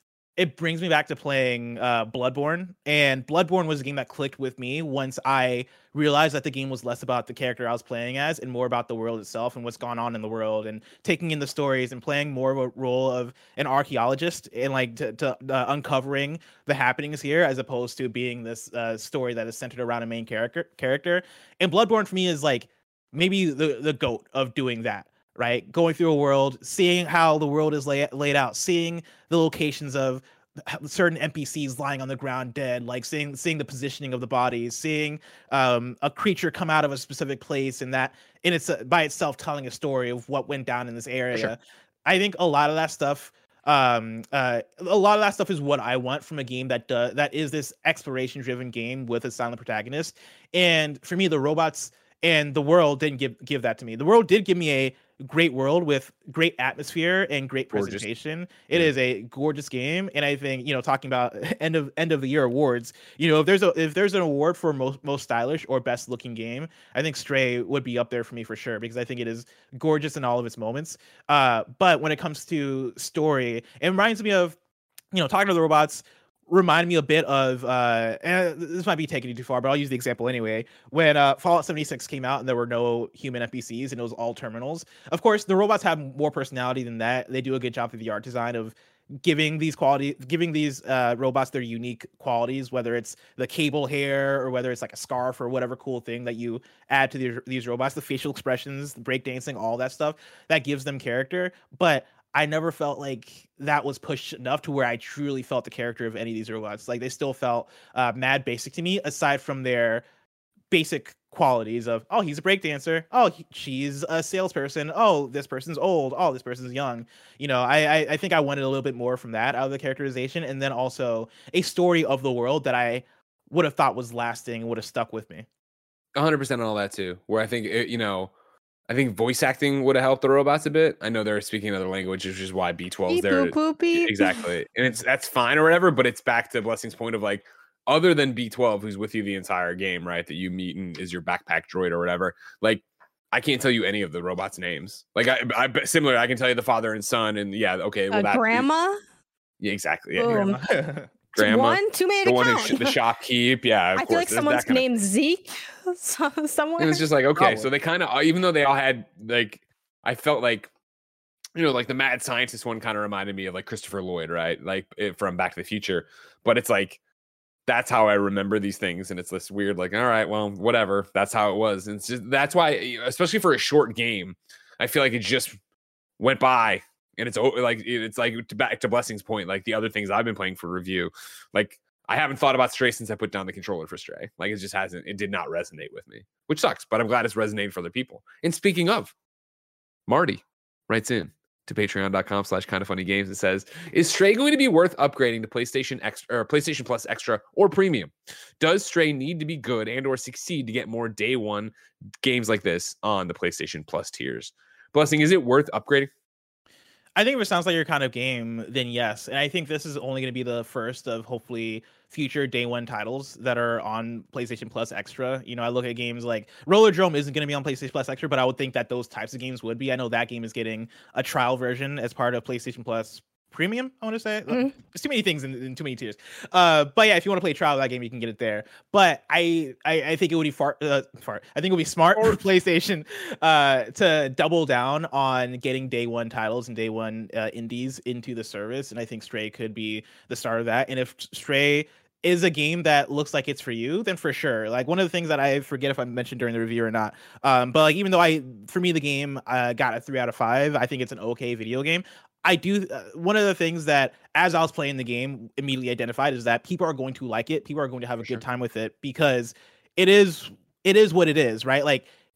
it brings me back to playing uh, Bloodborne. And Bloodborne was a game that clicked with me once I realized that the game was less about the character I was playing as and more about the world itself and what's gone on in the world, and taking in the stories and playing more of a role of an archaeologist and like to, to uh, uncovering the happenings here, as opposed to being this uh, story that is centered around a main character character. And Bloodborne for me is like maybe the, the GOAT of doing that. Right, going through a world, seeing how the world is lay, laid out, seeing the locations of certain N P Cs lying on the ground dead, like seeing seeing the positioning of the bodies, seeing um, a creature come out of a specific place, and that in its by itself telling a story of what went down in this area. Sure. I think a lot of that stuff, um, uh, a lot of that stuff is what I want from a game that does that is this exploration-driven game with a silent protagonist. And for me, the robots and the world didn't give give that to me. The world did give me a great world with great atmosphere and great presentation. Gorgeous. It yeah. is a gorgeous game, and I think, you know, talking about end of end of the year awards, you know, if there's a if there's an award for most most stylish or best looking game, I think Stray would be up there for me for sure, because I think it is gorgeous in all of its moments. Uh, but when it comes to story, it reminds me of, you know, talking to the robots. Remind me a bit of, uh, and this might be taking it too far, but I'll use the example anyway. When uh, Fallout seventy-six came out and there were no human N P Cs and it was all terminals. Of course, the robots have more personality than that. They do a good job with the art design of giving these quality, giving these uh, robots their unique qualities, whether it's the cable hair or whether it's like a scarf or whatever cool thing that you add to these, these robots, the facial expressions, the breakdancing, all that stuff that gives them character. But I never felt like that was pushed enough to where I truly felt the character of any of these robots. Like, they still felt uh, mad basic to me, aside from their basic qualities of, oh, he's a breakdancer. Oh, he, she's a salesperson. Oh, this person's old. Oh, this person's young. You know, I, I I think I wanted a little bit more from that out of the characterization, and then also a story of the world that I would have thought was lasting and would have stuck with me. one hundred percent on all that too. Where I think it, you know. I think voice acting would have helped the robots a bit. I know they're speaking another language, which is why B twelve is there. Exactly. And it's that's fine or whatever, but it's back to Blessing's point of like, other than B twelve, who's with you the entire game, right? That you meet and is your backpack droid or whatever. Like, I can't tell you any of the robots' names. Like, I, I similar, I can tell you the father and son, and yeah, okay. Well, uh, that grandma? Yeah, exactly. Yeah, Boom. grandma. Grandma, one too many the to one count. in the shopkeep, yeah. Of I course. feel like There's someone's kind named of... Zeke somewhere. And it's just like, okay, Probably. so they kind of, even though they all had like, I felt like, you know, like the mad scientist one kind of reminded me of like Christopher Lloyd, right? Like it, from Back to the Future. But it's like, that's how I remember these things, and it's this weird, like, all right, well, whatever. That's how it was, and it's just, that's why, especially for a short game, I feel like it just went by. And it's like, it's like to back to Blessing's point, like the other things I've been playing for review, like I haven't thought about Stray since I put down the controller for Stray. Like it just hasn't, it did not resonate with me, which sucks, but I'm glad it's resonated for other people. And speaking of, Marty writes in to patreon.com slash kind of funny games and says, is Stray going to be worth upgrading to PlayStation Extra or PlayStation Plus Extra or Premium? Does Stray need to be good and or succeed to get more day one games like this on the PlayStation Plus tiers? Blessing, is it worth upgrading? I think if it sounds like your kind of game, then yes. And I think this is only going to be the first of hopefully future day one titles that are on PlayStation Plus Extra. You know, I look at games like Rollerdrome isn't going to be on PlayStation Plus Extra, but I would think that those types of games would be. I know that game is getting a trial version as part of PlayStation Plus Premium, I want to say. Mm-hmm. There's too many things in, in too many tiers. Uh, but yeah, if you want to play a trial of that game, you can get it there. But I I, I think it would be far, uh, far. I think it would be smart for PlayStation uh, to double down on getting day one titles and day one uh, indies into the service. And I think Stray could be the start of that. And if Stray is a game that looks like it's for you, then for sure. Like one of the things that I forget if I mentioned during the review or not. Um, but like even though I, for me, the game uh, got a three out of five. I think it's an okay video game. I do. Uh, one of the things that, as I was playing the game, immediately identified is that people are going to like it. People are going to have a For good sure. time with it because it is it is what it is, right? Like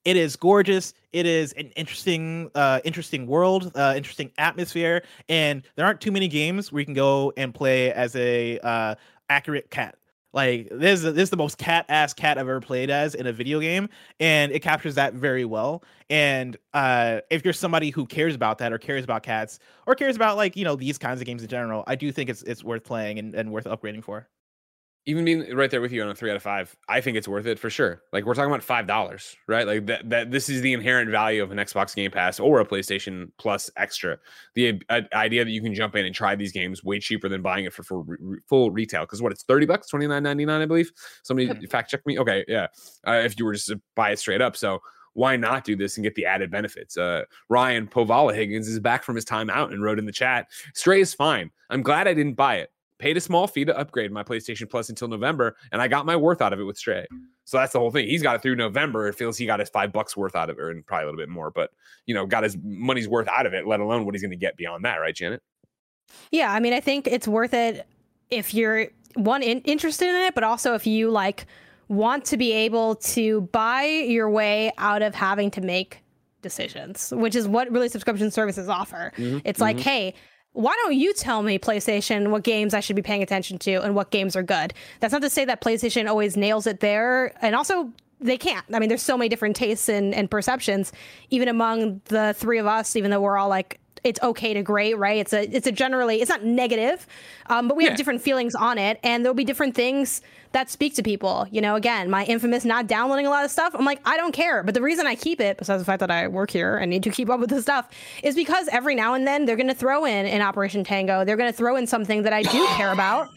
It is gorgeous. It is an interesting, uh, interesting world, uh, interesting atmosphere, and there aren't too many games where you can go and play as a uh, accurate cat. Like this, this is the most cat ass cat I've ever played as in a video game, and it captures that very well. And uh, if you're somebody who cares about that, or cares about cats, or cares about like you know these kinds of games in general, I do think it's it's worth playing and, and worth upgrading for. Even being right there with you on a three out of five, I think it's worth it for sure. Like we're talking about five dollars, right? Like that, that this is the inherent value of an Xbox Game Pass or a PlayStation Plus Extra. The uh, idea that you can jump in and try these games way cheaper than buying it for full, re- full retail. Because what, it's thirty bucks, twenty-nine ninety-nine, I believe. Somebody fact check me. Okay, yeah. Uh, if you were just to buy it straight up, so why not do this and get the added benefits? Uh, Ryan Povala Higgins is back from his time out and wrote in the chat, Stray is fine. I'm glad I didn't buy it. Paid a small fee to upgrade my PlayStation Plus until November, and I got my worth out of it with Stray. So that's the whole thing. He's got it through November. It feels he got his five bucks worth out of it, and probably a little bit more, but you know, got his money's worth out of it, let alone what he's going to get beyond that, right, Janet? Yeah, I mean, I think it's worth it if you're one in, interested in it, but also if you like want to be able to buy your way out of having to make decisions, which is what really subscription services offer. Mm-hmm. It's like, mm-hmm. hey, why don't you tell me, PlayStation, what games I should be paying attention to and what games are good? That's not to say that PlayStation always nails it there. And also, they can't. I mean, there's so many different tastes and, and perceptions, even among the three of us, even though we're all like, it's okay to great, right? It's a it's a generally, it's not negative, um, but we yeah. have different feelings on it. And there'll be different things that speak to people. You know, again, my infamous not downloading a lot of stuff. I'm like, I don't care. But the reason I keep it, besides the fact that I work here and need to keep up with this stuff, is because every now and then they're going to throw in an Operation Tango. They're going to throw in something that I do care about.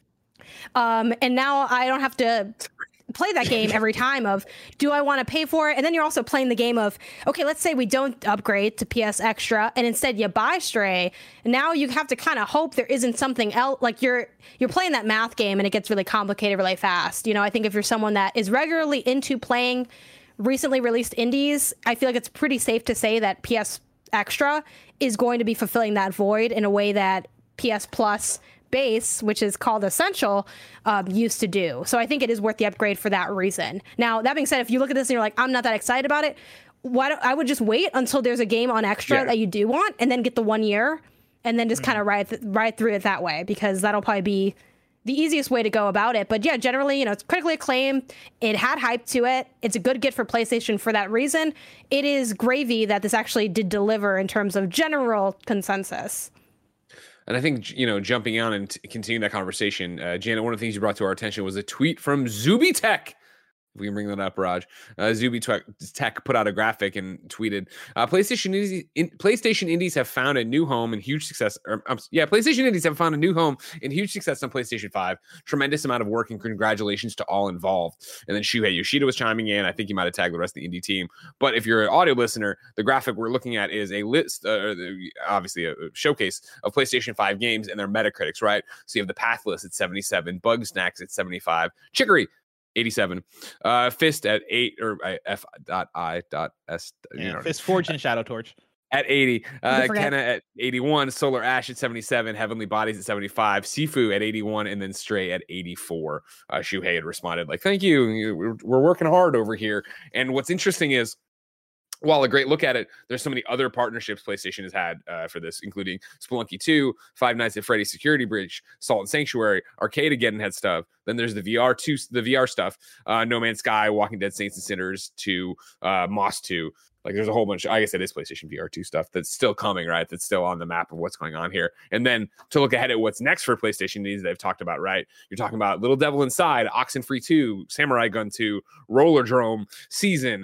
Um, and now I don't have to play that game every time of, do I want to pay for it? And then you're also playing the game of, okay, let's say we don't upgrade to P S Extra and instead you buy Stray. Now you have to kind of hope there isn't something else. Like you're you're playing that math game and it gets really complicated really fast. You know, I think if you're someone that is regularly into playing recently released indies, I feel like it's pretty safe to say that P S Extra is going to be fulfilling that void in a way that P S Plus base, which is called Essential, um, used to do. So I think it is worth the upgrade for that reason. Now, that being said, if you look at this and you're like, I'm not that excited about it, why don't, I would just wait until there's a game on Extra yeah. that you do want, and then get the one year, and then just mm-hmm. kind of ride th- ride through it that way, because that'll probably be the easiest way to go about it. But yeah, generally, you know, it's critically acclaimed. It had hype to it. It's a good get for PlayStation for that reason. It is gravy that this actually did deliver in terms of general consensus. And I think, you know, jumping on and t- continuing that conversation, uh, Janet, one of the things you brought to our attention was a tweet from Zuby Tech. If we can bring that up, Raj. Uh, Zuby Tech put out a graphic and tweeted, uh, PlayStation Indies, in, PlayStation Indies have found a new home and huge success. Or, um, yeah, PlayStation Indies have found a new home and huge success on PlayStation five. Tremendous amount of work and congratulations to all involved. And then Shuhei Yoshida was chiming in. I think he might have tagged the rest of the indie team. But if you're an audio listener, the graphic we're looking at is a list, uh, obviously a showcase of PlayStation five games and their Metacritics, right? So you have the Pathless at seventy-seven, Bugsnax at seventy-five, Chicory eighty-seven, uh, Fist at eight, or uh, F dot I dot S. Yeah, you know, Fist Forge and Shadow Torch at eighty, uh, Kenna at eighty-one, Solar Ash at seventy-seven, Heavenly Bodies at seventy-five, Sifu at eighty-one, and then Stray at eighty-four. Uh, Shuhei had responded like, "Thank you, we're, we're working hard over here." And what's interesting is, while a great look at it, there's so many other partnerships PlayStation has had uh, for this, including Spelunky two, Five Nights at Freddy's Security Breach, Salt and Sanctuary, Arcade again had stuff. Then there's the V R two, the V R stuff, uh, No Man's Sky, Walking Dead, Saints and Sinners two, uh, Moss two. Like there's a whole bunch. I guess it is PlayStation V R two stuff that's still coming, right? That's still on the map of what's going on here. And then to look ahead at what's next for PlayStation, these they've talked about, right? You're talking about Little Devil Inside, Oxenfree two, Samurai Gun two, Roller Drome, Season,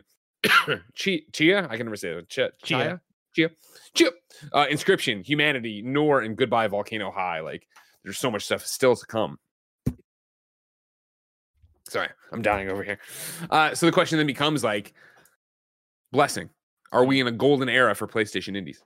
Chia, Chia, I can never say that. Chia, Chia, Chia, Chia. Uh, Inscription, Humanity, Nor, and Goodbye Volcano High. Like, there's so much stuff still to come. Sorry, I'm dying over here. Uh, so the question then becomes like, Blessing, are we in a golden era for PlayStation Indies?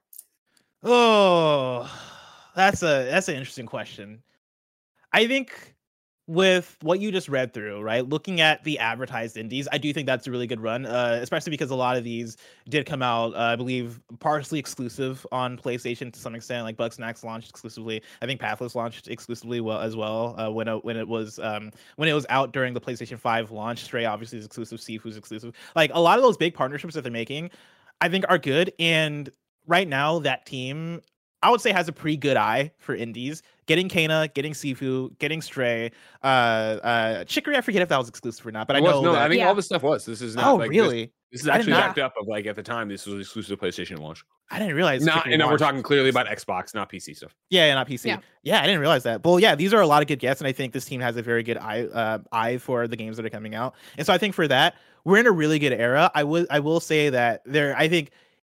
Oh, that's a that's an interesting question. I think with what you just read through, right? Looking at the advertised indies, I do think that's a really good run, uh, especially because a lot of these did come out, uh, I believe, partially exclusive on PlayStation to some extent. Like Bugsnax launched exclusively. I think Pathless launched exclusively well as well uh, when it, when it was um, when it was out during the PlayStation five launch. Stray obviously is exclusive. Sifu's exclusive. Like a lot of those big partnerships that they're making, I think are good. And right now, that team, I would say, has a pretty good eye for indies. Getting Kena, getting Sifu, getting Stray, uh, uh, Chicory. I forget if that was exclusive or not, but it I was, know. No, that, I think yeah. all this stuff was. This is not. Oh, like, really? This, this is actually not, backed up of like at the time. This was exclusive to PlayStation launch. I didn't realize. Not, Chicory and now we're launched. talking clearly about Xbox, not P C stuff. Yeah, yeah, not P C. Yeah. yeah, I didn't realize that. Well, yeah, these are a lot of good gets, and I think this team has a very good eye, uh, eye for the games that are coming out. And so I think for that, we're in a really good era. I will, I will say that there. I think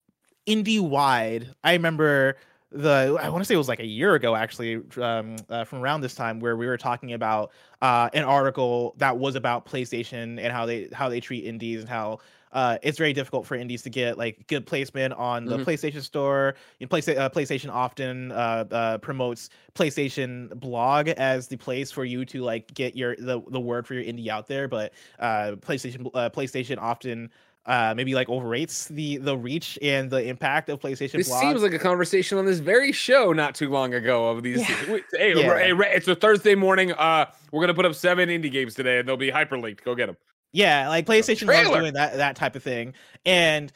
indie wide, I remember. The I want to say it was like a year ago actually um, uh, from around this time where we were talking about uh, an article that was about PlayStation and how they how they treat indies and how uh, it's very difficult for indies to get like good placement on the mm-hmm. PlayStation Store. You know, Play, uh, PlayStation often uh, uh, promotes PlayStation blog as the place for you to like get your the, the word for your indie out there, but uh, PlayStation uh, PlayStation often. Uh, maybe like overrates the the reach and the impact of PlayStation. This blogs. seems like a conversation on this very show not too long ago of these. Yeah. Hey, yeah. hey, it's a Thursday morning. Uh, we're gonna put up seven indie games today, and they'll be hyperlinked. Go get them. Yeah, like PlayStation loves doing that that type of thing, and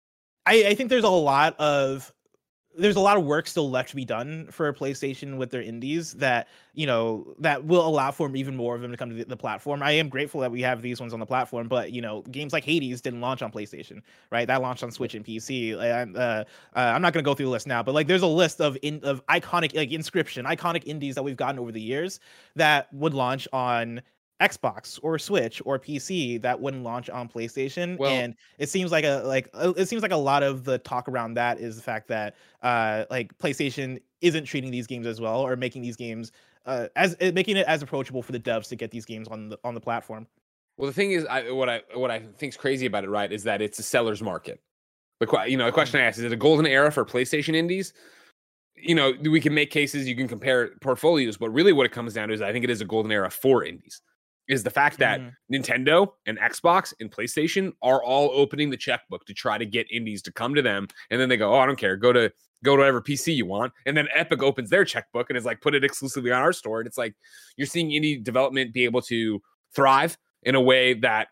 I, I think there's a lot of there's a lot of work still left to be done for PlayStation with their indies that, you know, that will allow for even more of them to come to the, the platform. I am grateful that we have these ones on the platform, but, you know, games like Hades didn't launch on PlayStation, right? That launched on Switch and P C. I'm, uh, uh, I'm not going to go through the list now, but like there's a list of in, of iconic, like Inscription, iconic indies that we've gotten over the years that would launch on Xbox or Switch or P C that wouldn't launch on PlayStation. Well, and it seems like a like it seems like a lot of the talk around that is the fact that uh like PlayStation isn't treating these games as well or making these games uh as making it as approachable for the devs to get these games on the on the platform. Well, the thing is, I what I what I think's crazy about it, right, is that it's a seller's market. The you know the question I asked, is it a golden era for PlayStation indies? You know, we can make cases, you can compare portfolios, but really what it comes down to is I think it is a golden era for indies. Is the fact that mm-hmm. Nintendo and Xbox and PlayStation are all opening the checkbook to try to get indies to come to them. And then they go, oh, I don't care. Go to go to whatever P C you want. And then Epic opens their checkbook and is like, put it exclusively on our store. And it's like, you're seeing indie development be able to thrive in a way that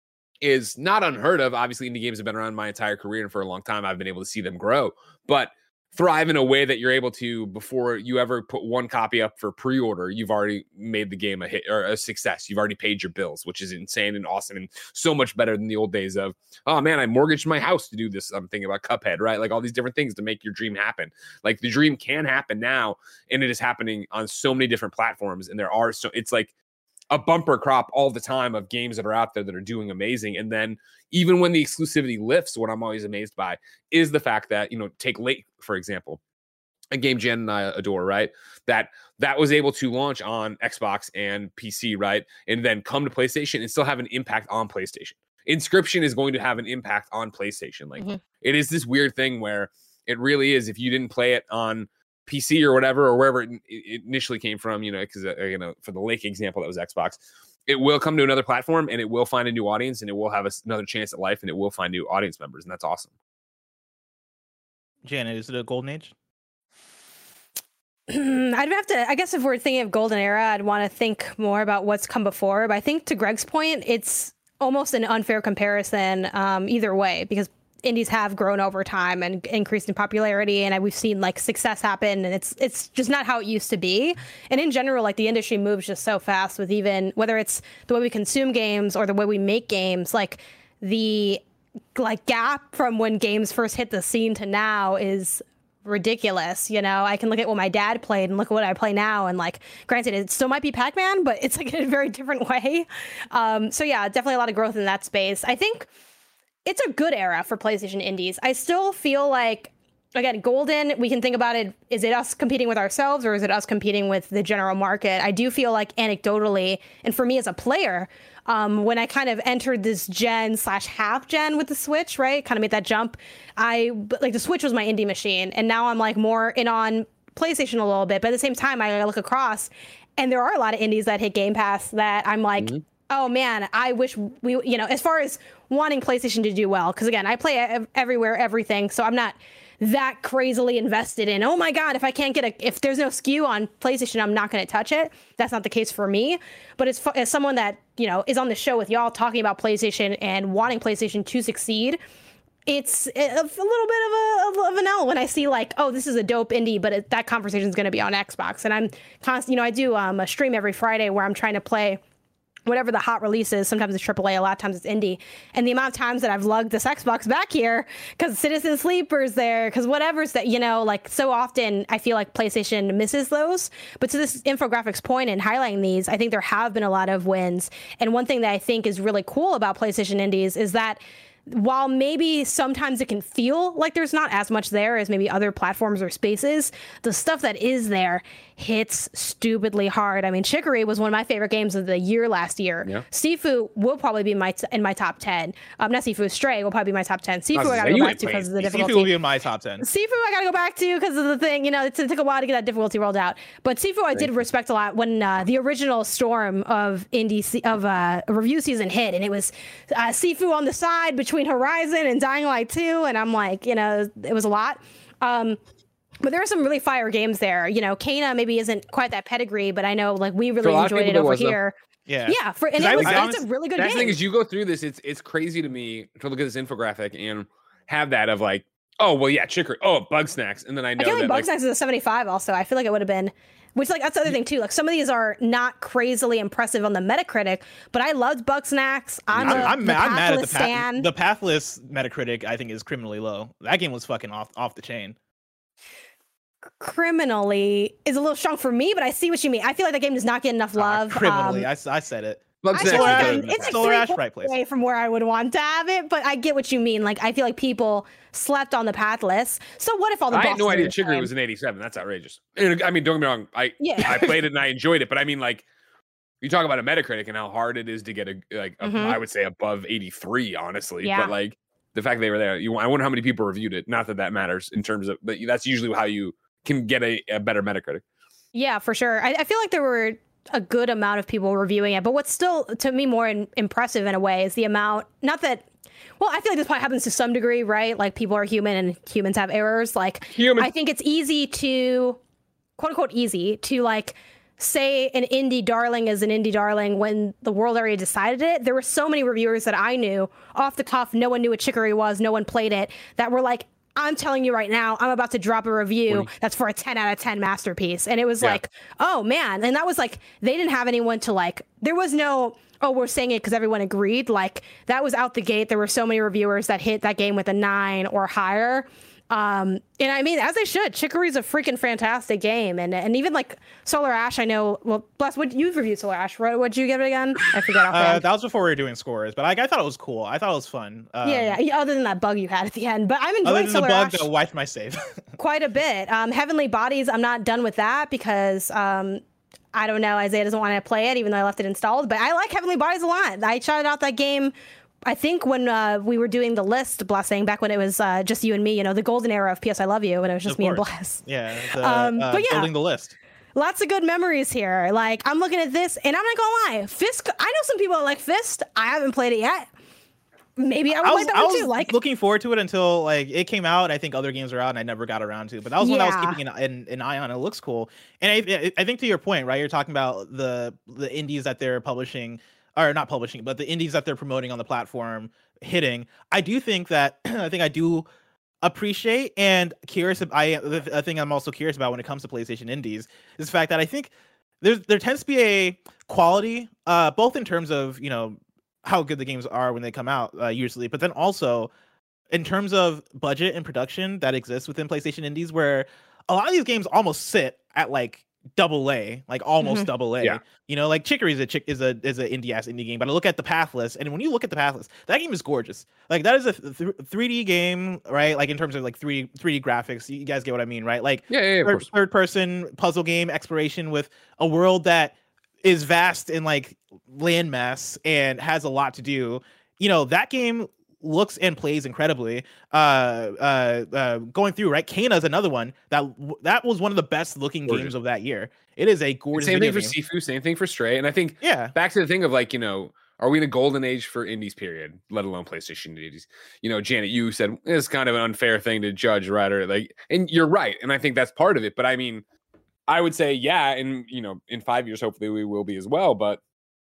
is not unheard of. Obviously, indie games have been around my entire career. And for a long time, I've been able to see them grow. But thrive in a way that you're able to, before you ever put one copy up for pre-order, you've already made the game a hit or a success. You've already paid your bills, which is insane and awesome and so much better than the old days of, oh man, I mortgaged my house to do this. I'm thinking about Cuphead, right? Like all these different things to make your dream happen. Like the dream can happen now, and it is happening on so many different platforms. And there are so it's like a bumper crop all the time of games that are out there that are doing amazing. And then even when the exclusivity lifts, what I'm always amazed by is the fact that, you know, take Late, for example, a game Jen and I adore, right? That that was able to launch on Xbox and P C, right? And then come to PlayStation and still have an impact on PlayStation. Inscription is going to have an impact on PlayStation. Like mm-hmm. it is this weird thing where it really is, if you didn't play it on P C or whatever, or wherever it, it initially came from, you know, because, uh, you know, for the Lake example, that was Xbox, it will come to another platform and it will find a new audience and it will have a, another chance at life and it will find new audience members. And that's awesome. Janet, is it a golden age? I'd have to, I guess if we're thinking of golden era, I'd want to think more about what's come before. But I think to Greg's point, it's almost an unfair comparison um, either way, because indies have grown over time and increased in popularity, and we've seen like success happen, and it's it's just not how it used to be. And in general, like the industry moves just so fast with even whether it's the way we consume games or the way we make games, like the like gap from when games first hit the scene to now is ridiculous. You know, I can look at what my dad played and look at what I play now, and like granted it still might be Pac-Man, but it's like in a very different way. Um so yeah, definitely a lot of growth in that space. I think it's a good era for PlayStation indies. I still feel like, again, golden, we can think about it, is it us competing with ourselves or is it us competing with the general market? I do feel like anecdotally, and for me as a player, um, when I kind of entered this gen slash half gen with the Switch, right, kind of made that jump, I, like the Switch was my indie machine, and now I'm like more in on PlayStation a little bit, but at the same time, I look across And there are a lot of indies that hit Game Pass that I'm like, mm-hmm. oh man, I wish we, you know, as far as wanting PlayStation to do well, because again, I play everywhere, everything, so I'm not that crazily invested in, oh my God, if I can't get a, if there's no S K U on PlayStation, I'm not going to touch it. That's not the case for me. But as, as someone that, you know, is on the show with y'all talking about PlayStation and wanting PlayStation to succeed, it's a, a little bit of a of an L when I see like, oh, this is a dope indie, but it, that conversation is going to be on Xbox. And I'm constant, you know, I do um, a stream every Friday where I'm trying to play whatever the hot release is. Sometimes it's triple A, a lot of times it's indie. And the amount of times that I've lugged this Xbox back here because Citizen Sleeper's there, because whatever's that, you know, like so often I feel like PlayStation misses those. But to this infographics point and highlighting these, I think there have been a lot of wins. And one thing that I think is really cool about PlayStation indies is that while maybe sometimes it can feel like there's not as much there as maybe other platforms or spaces, the stuff that is there hits stupidly hard. I mean, Chicory was one of my favorite games of the year last year. Yeah. Sifu will probably be my t- in my top ten. Um, not Sifu, Stray will probably be my top ten. Sifu I, I gotta go back to because of the difficulty. Sifu will be in my top ten. Sifu I gotta go back to because of the thing. You know, it took a while to get that difficulty rolled out. But Sifu I did respect a lot when uh, the original storm of indie se- of uh, review season hit, and it was uh, Sifu on the side between Horizon and Dying Light two, and I'm like, you know, it was a lot. Um, But there are some really fire games there. You know, Kena maybe isn't quite that pedigree, but I know like we really enjoyed it over was, here. Though. Yeah, yeah. For, and it was, honest, it's a really good that's game. The thing is, you go through this, it's it's crazy to me to look at this infographic and have that of like, oh well, yeah, Chicory, oh Bug Snacks, and then I know I feel like that, Bug like, Snacks is a seventy-five. Also, I feel like it would have been. Which, like, that's the other thing, too. Like, some of these are not crazily impressive on the Metacritic, but I loved Bug Snacks. I'm, I'm, a, I'm, the I'm mad at the, stan. pa- the Pathless Metacritic, I think, is criminally low. That game was fucking off off the chain. Criminally is a little strong for me, but I see what you mean. I feel like that game does not get enough love. Uh, criminally, um, I, I said it. I feel like I'm, it's like Solar Ash, right place. Away from where I would want to have it, but I get what you mean. Like, I feel like people slept on the Pathless. So what if all the I had no idea Chicory was an eighty-seven. That's outrageous. And, I mean, don't get me wrong. I yeah. I played it and I enjoyed it, but I mean, like, you talk about a Metacritic and how hard it is to get a like a, mm-hmm. I would say above eighty-three, honestly. Yeah. But like the fact they were there, you I wonder how many people reviewed it. Not that that matters in terms of, but that's usually how you can get a, a better Metacritic. Yeah, for sure. I, I feel like there were a good amount of people reviewing it, but what's still to me more in, impressive in a way is the amount, not that, well, I feel like this probably happens to some degree, right? Like people are human and humans have errors. Like human. I think it's easy to, quote unquote, easy to like say an indie darling is an indie darling when the world already decided it. There were so many reviewers that I knew off the cuff, no one knew what Chicory was, no one played it, that were like, I'm telling you right now, I'm about to drop a review that's for a ten out of ten masterpiece. And it was yeah. like, oh man. And that was like, they didn't have anyone to like, there was no, oh, we're saying it because everyone agreed. Like that was out the gate. There were so many reviewers that hit that game with a nine or higher. Um, and I mean, as they should. Chicory's a freaking fantastic game. And and even like Solar Ash, I know, well, Bless, what you've reviewed Solar Ash. What would you give it again? I forgot. Uh, that was before we were doing scores, but I, I thought it was cool. I thought it was fun. Um, yeah, yeah, other than that bug you had at the end. But I'm enjoying other than Solar the bug Ash that wiped my save. quite a bit. Um, Heavenly Bodies, I'm not done with that because um, I don't know, Isaiah doesn't want to play it, even though I left it installed. But I like Heavenly Bodies a lot. I shouted out that game, I think when uh, we were doing the list, Blessing, back when it was uh, just you and me, you know, the golden era of P S I Love You, when it was just of me course. and Bless. Yeah, the, um, uh, but yeah, building the list. Lots of good memories here. Like, I'm looking at this, and I'm not gonna lie, Fist, I know some people that like Fist. I haven't played it yet. Maybe I would I was, like that I one was too. Like, looking forward to it until like it came out. I think other games were out, and I never got around to it. But that was yeah. when I was keeping an, an, an eye on. It looks cool, and I, I think to your point, right? You're talking about the the indies that they're publishing, or not publishing, but the indies that they're promoting on the platform hitting. I do think that I think I do appreciate and curious. I the thing I'm also curious about when it comes to PlayStation indies is the fact that I think there's there tends to be a quality, uh, both in terms of you know how good the games are when they come out, uh, usually, but then also in terms of budget and production that exists within PlayStation indies, where a lot of these games almost sit at like double A, like almost mm-hmm. double A. Yeah. You know, like Chicory is a chick is a is an indie ass indie game, but I look at the Pathless, and when you look at the Pathless, that game is gorgeous. Like that is a th- three D game, right? Like in terms of like three three D graphics, you guys get what I mean, right? Like yeah, yeah, yeah third, third person puzzle game exploration with a world that is vast in like landmass and has a lot to do. You know, that game looks and plays incredibly. Uh, uh, uh, going through right, Kena is another one that that was one of the best looking gorgeous. games of that year. It is a gorgeous. Same thing for game. Sifu. Same thing for Stray. And I think yeah, back to the thing of like you know, are we in a golden age for indies? Period. Let alone PlayStation indies. You know, Janet, you said it's kind of an unfair thing to judge, right? Or like, and you're right, and I think that's part of it. But I mean, I would say yeah, and you know, in five years, hopefully we will be as well. But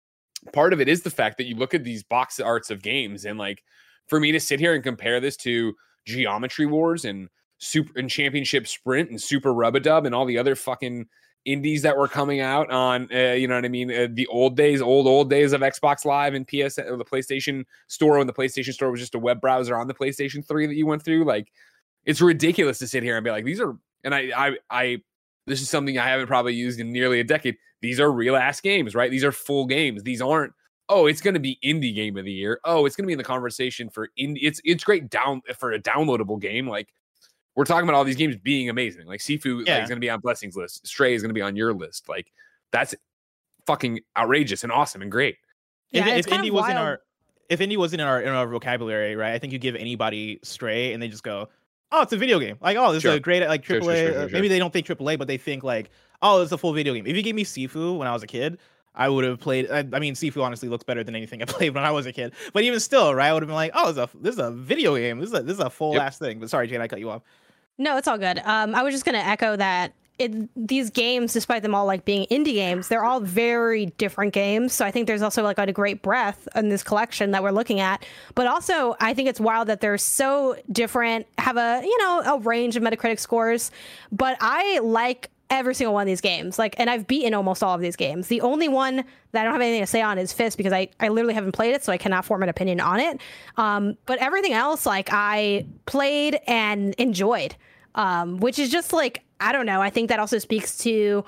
part of it is the fact that you look at these box arts of games and like. For me to sit here and compare this to Geometry Wars and Super and Championship Sprint and Super Rub-a-Dub and all the other fucking indies that were coming out on, uh, you know what I mean? Uh, the old days, old, old days of Xbox Live and P S, or the PlayStation Store, when the PlayStation Store was just a web browser on the PlayStation three that you went through. Like, it's ridiculous to sit here and be like, these are, and I, I, I, this is something I haven't probably used in nearly a decade. These are real ass games, right? These are full games. These aren't, oh, it's going to be indie game of the year. Oh, it's going to be in the conversation for indie. It's it's great down for a downloadable game. Like we're talking about all these games being amazing. Like Sifu yeah. like, is going to be on Blessings list. Stray is going to be on your list. Like that's fucking outrageous and awesome and great. Yeah, if, if indie was in our if indie wasn't in our in our vocabulary, right? I think you give anybody Stray and they just go, oh, it's a video game. Like, oh, this sure. is a great like triple A. Sure, sure, sure, sure. Maybe they don't think triple A, but they think like, oh, it's a full video game. If you gave me Sifu when I was a kid, I would have played. I, I mean, Sifu honestly looks better than anything I played when I was a kid. But even still, right? I would have been like, "Oh, this is a this is a video game. This is a this is a full yep. ass thing." But sorry, Jane, I cut you off. No, it's all good. Um, I was just gonna echo that. It, these games, despite them all like being indie games, they're all very different games. So I think there's also like a great breadth in this collection that we're looking at. But also, I think it's wild that they're so different, have a you know a range of Metacritic scores. But I like every single one of these games, like, and I've beaten almost all of these games. The only one that I don't have anything to say on is Fist because I, I literally haven't played it, so I cannot form an opinion on it. Um, but everything else, like, I played and enjoyed, um, which is just like, I don't know. I think that also speaks to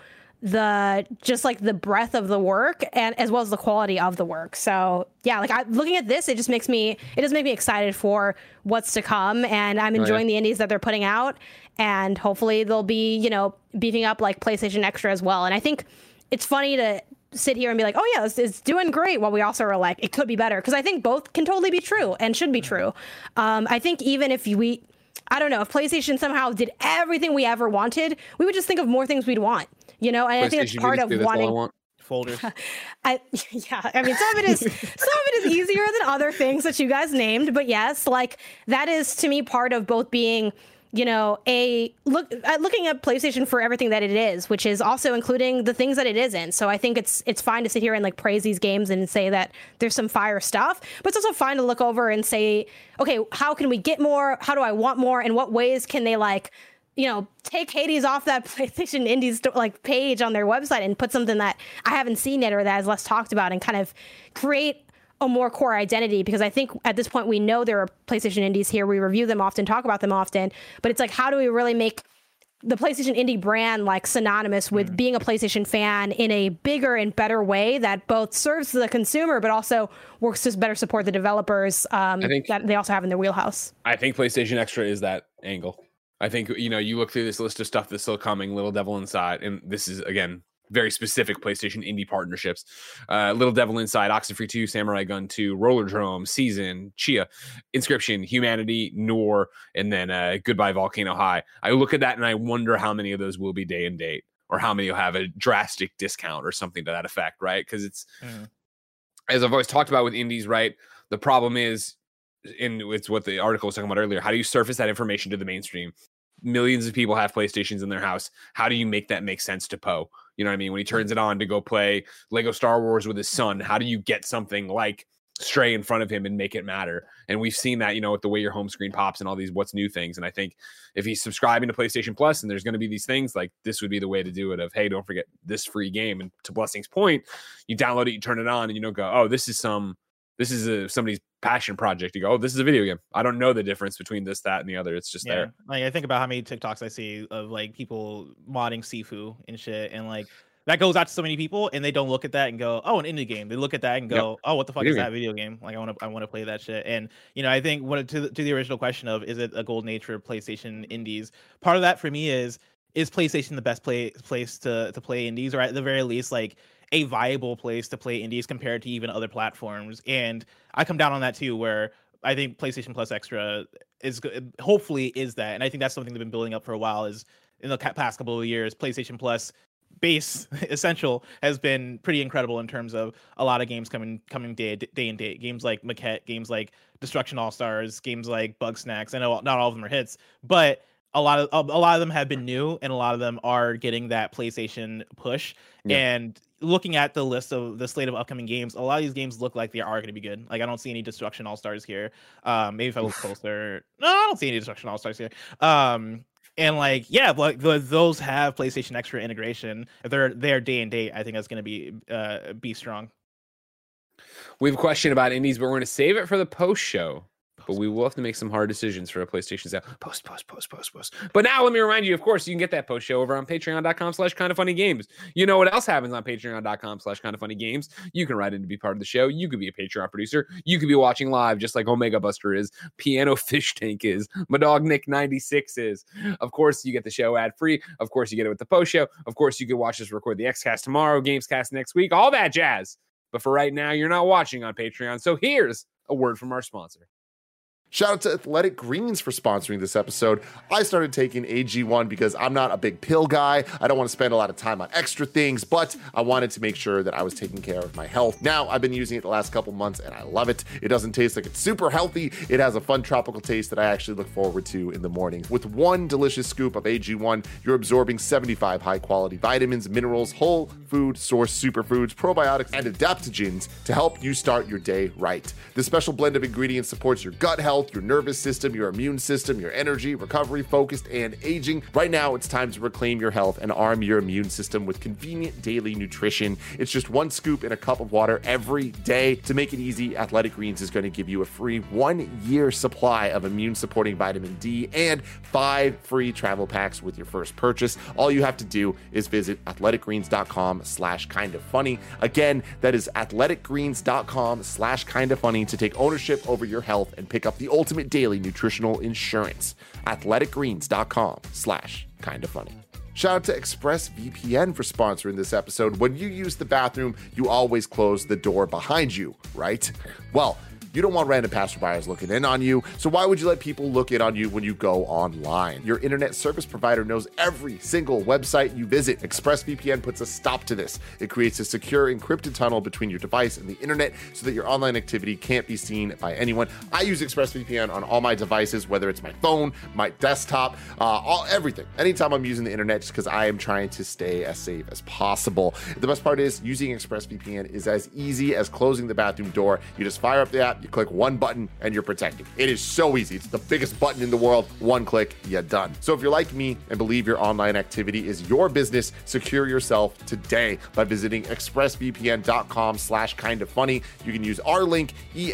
the just like the breadth of the work and as well as the quality of the work. So yeah, like I looking at this, it just makes me it does make me excited for what's to come, and I'm enjoying oh, yeah. the indies that they're putting out, and hopefully they'll be, you know, beefing up like PlayStation Extra as well. And I think it's funny to sit here and be like, oh yeah, it's, it's doing great, while we also are like, it could be better, because I think both can totally be true and should be true. Um, I think even if we I don't know, if PlayStation somehow did everything we ever wanted, we would just think of more things we'd want. You know, and I think it's part of wanting want. folders. I yeah, I mean, some of it is some of it is easier than other things that you guys named, but yes, like that is to me part of both being, you know, a look uh, looking at PlayStation for everything that it is, which is also including the things that it isn't. So I think it's it's fine to sit here and like praise these games and say that there's some fire stuff, but it's also fine to look over and say, okay, how can we get more? How do I want more? And what ways can they like, you know, take Hades off that PlayStation Indies like page on their website and put something that I haven't seen yet or that is less talked about, and kind of create a more core identity. Because I think at this point we know there are PlayStation Indies here. We review them often, talk about them often, but it's like, how do we really make the PlayStation Indie brand like synonymous with mm. being a PlayStation fan in a bigger and better way that both serves the consumer but also works to better support the developers um, I think, that they also have in their wheelhouse. I think PlayStation Extra is that angle. I think, you know, you look through this list of stuff that's still coming, Little Devil Inside, and this is, again, very specific PlayStation indie partnerships. Uh, Little Devil Inside, Oxenfree two, Samurai Gun two, Rollerdrome, Season, Chia, Inscription, Humanity, Noor, and then uh, Goodbye Volcano High. I look at that and I wonder how many of those will be day and date, or how many will have a drastic discount or something to that effect, right? Because it's, mm. as I've always talked about with indies, right? The problem is, and it's what the article was talking about earlier, how do you surface that information to the mainstream? Millions of people have PlayStations in their house. How do you make that make sense to Poe? You know what I mean? When he turns it on to go play Lego Star Wars with his son, how do you get something like Stray in front of him and make it matter? And we've seen that, you know, with the way your home screen pops and all these what's new things. And I think if he's subscribing to PlayStation Plus and there's going to be these things, like this would be the way to do it, of, hey, don't forget this free game. And to Blessing's point, you download it, you turn it on, and you don't go, oh, this is some This is a, somebody's passion project. You go, oh, this is a video game. I don't know the difference between this, that, and the other. It's just yeah. there. Like, I think about how many TikToks I see of like people modding Sifu and shit, and like that goes out to so many people, and they don't look at that and go, oh, an indie game. They look at that and go, yep. oh, what the fuck video is game. that video game? Like, I want to, I want to play that shit. And you know, I think what to to the original question of, is it a golden age for PlayStation indies? Part of that for me is is PlayStation the best play place to to play indies, or at the very least, like a viable place to play indies compared to even other platforms. And I come down on that too, where I think PlayStation Plus Extra is hopefully is that, and I think that's something they've been building up for a while. Is in the past couple of years, PlayStation Plus base essential has been pretty incredible in terms of a lot of games coming coming day day and date. Games like Maquette, games like Destruction All Stars, games like Bug Snacks. I know not all of them are hits, but a lot of a lot of them have been new, and a lot of them are getting that PlayStation push. Yeah. And looking at the list of the slate of upcoming games, a lot of these games look like they are going to be good. Like I don't see any Destruction All Stars here. Um, maybe if I look closer, no, I don't see any Destruction All Stars here. Um, and like yeah, like those have PlayStation Extra integration. If they're they're day and date, I think that's going to be uh be strong. We have a question about indies, but we're going to save it for the post show. But we will have to make some hard decisions for a PlayStation sale. Post, post, post, post, post. But now let me remind you, of course, you can get that post show over on patreon.com slash kind of funny games. You know what else happens on patreon.com slash kind of funny games? You can write in to be part of the show. You could be a Patreon producer. You could be watching live just like Omega Buster is, Piano Fish Tank is, my dog Nick ninety-six is. Of course, you get the show ad free. Of course, you get it with the post show. Of course, you can watch us record the X-Cast tomorrow, Gamescast next week, all that jazz. But for right now, you're not watching on Patreon. So here's a word from our sponsor. Shout out to Athletic Greens for sponsoring this episode. I started taking A G one because I'm not a big pill guy. I don't want to spend a lot of time on extra things, but I wanted to make sure that I was taking care of my health. Now, I've been using it the last couple months and I love it. It doesn't taste like it's super healthy. It has a fun tropical taste that I actually look forward to in the mornings. With one delicious scoop of A G one, you're absorbing seventy-five high-quality vitamins, minerals, whole food source superfoods, probiotics, and adaptogens to help you start your day right. This special blend of ingredients supports your gut health, your nervous system, your immune system, your energy, recovery, focused, and aging. Right now, it's time to reclaim your health and arm your immune system with convenient daily nutrition. It's just one scoop in a cup of water every day. To make it easy, Athletic Greens is going to give you a free one-year supply of immune-supporting vitamin D and five free travel packs with your first purchase. All you have to do is visit athleticgreens.com slash kind of funny. Again, that is athleticgreens.com slash kind of funny to take ownership over your health and pick up the ultimate daily nutritional insurance. athleticgreens.com slash kind of funny. Shout out to ExpressVPN for sponsoring this episode. When you use the bathroom, you always close the door behind you, right? Well, you don't want random passerbyers looking in on you, so why would you let people look in on you when you go online? Your internet service provider knows every single website you visit. ExpressVPN puts a stop to this. It creates a secure encrypted tunnel between your device and the internet so that your online activity can't be seen by anyone. I use ExpressVPN on all my devices, whether it's my phone, my desktop, uh, all everything. Anytime I'm using the internet, just because I am trying to stay as safe as possible. The best part is using ExpressVPN is as easy as closing the bathroom door. You just fire up the app, you click one button, and you're protected. It is so easy. It's the biggest button in the world. One click, you're done. So if you're like me and believe your online activity is your business, secure yourself today by visiting expressvpn.com slash kind of funny. You can use our link,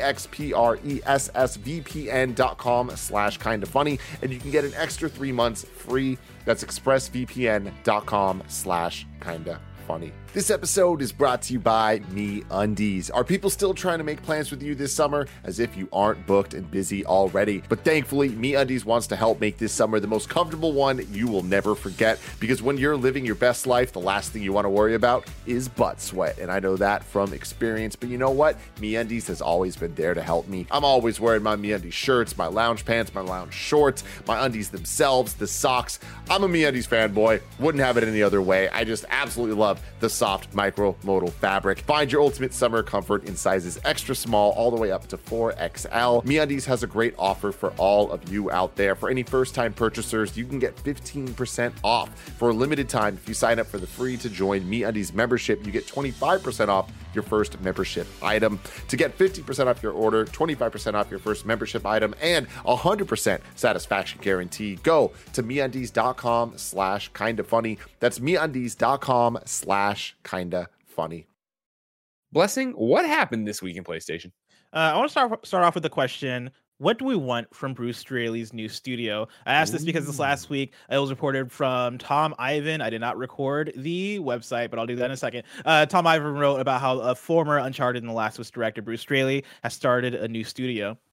expressvpn.com slash kind of funny, and you can get an extra three months free. That's expressvpn.com slash kind of funny. This episode is brought to you by MeUndies. Are people still trying to make plans with you this summer? As if you aren't booked and busy already. But thankfully, MeUndies wants to help make this summer the most comfortable one you will never forget. Because when you're living your best life, the last thing you want to worry about is butt sweat. And I know that from experience. But you know what? MeUndies has always been there to help me. I'm always wearing my MeUndies shirts, my lounge pants, my lounge shorts, my undies themselves, the socks. I'm a MeUndies fanboy. Wouldn't have it any other way. I just absolutely love the soft micro-modal fabric. Find your ultimate summer comfort in sizes extra small all the way up to four X L. MeUndies has a great offer for all of you out there. For any first-time purchasers, you can get fifteen percent off for a limited time. If you sign up for the free to join MeUndies membership, you get twenty-five percent off your first membership item. To get fifty percent off your order, twenty-five percent off your first membership item, and one hundred percent satisfaction guarantee, go to MeUndies.com slash kinda funny. That's MeUndies.com slash kinda funny. Blessing, what happened this week in PlayStation? Uh, I want to start start off with the question: what do we want from Bruce Straley's new studio? I asked Ooh. this because this last week it was reported from Tom Ivan. I did not record the website, but I'll do that in a second. Uh, Tom Ivan wrote about how a former Uncharted and The Last of Us director, Bruce Straley, has started a new studio.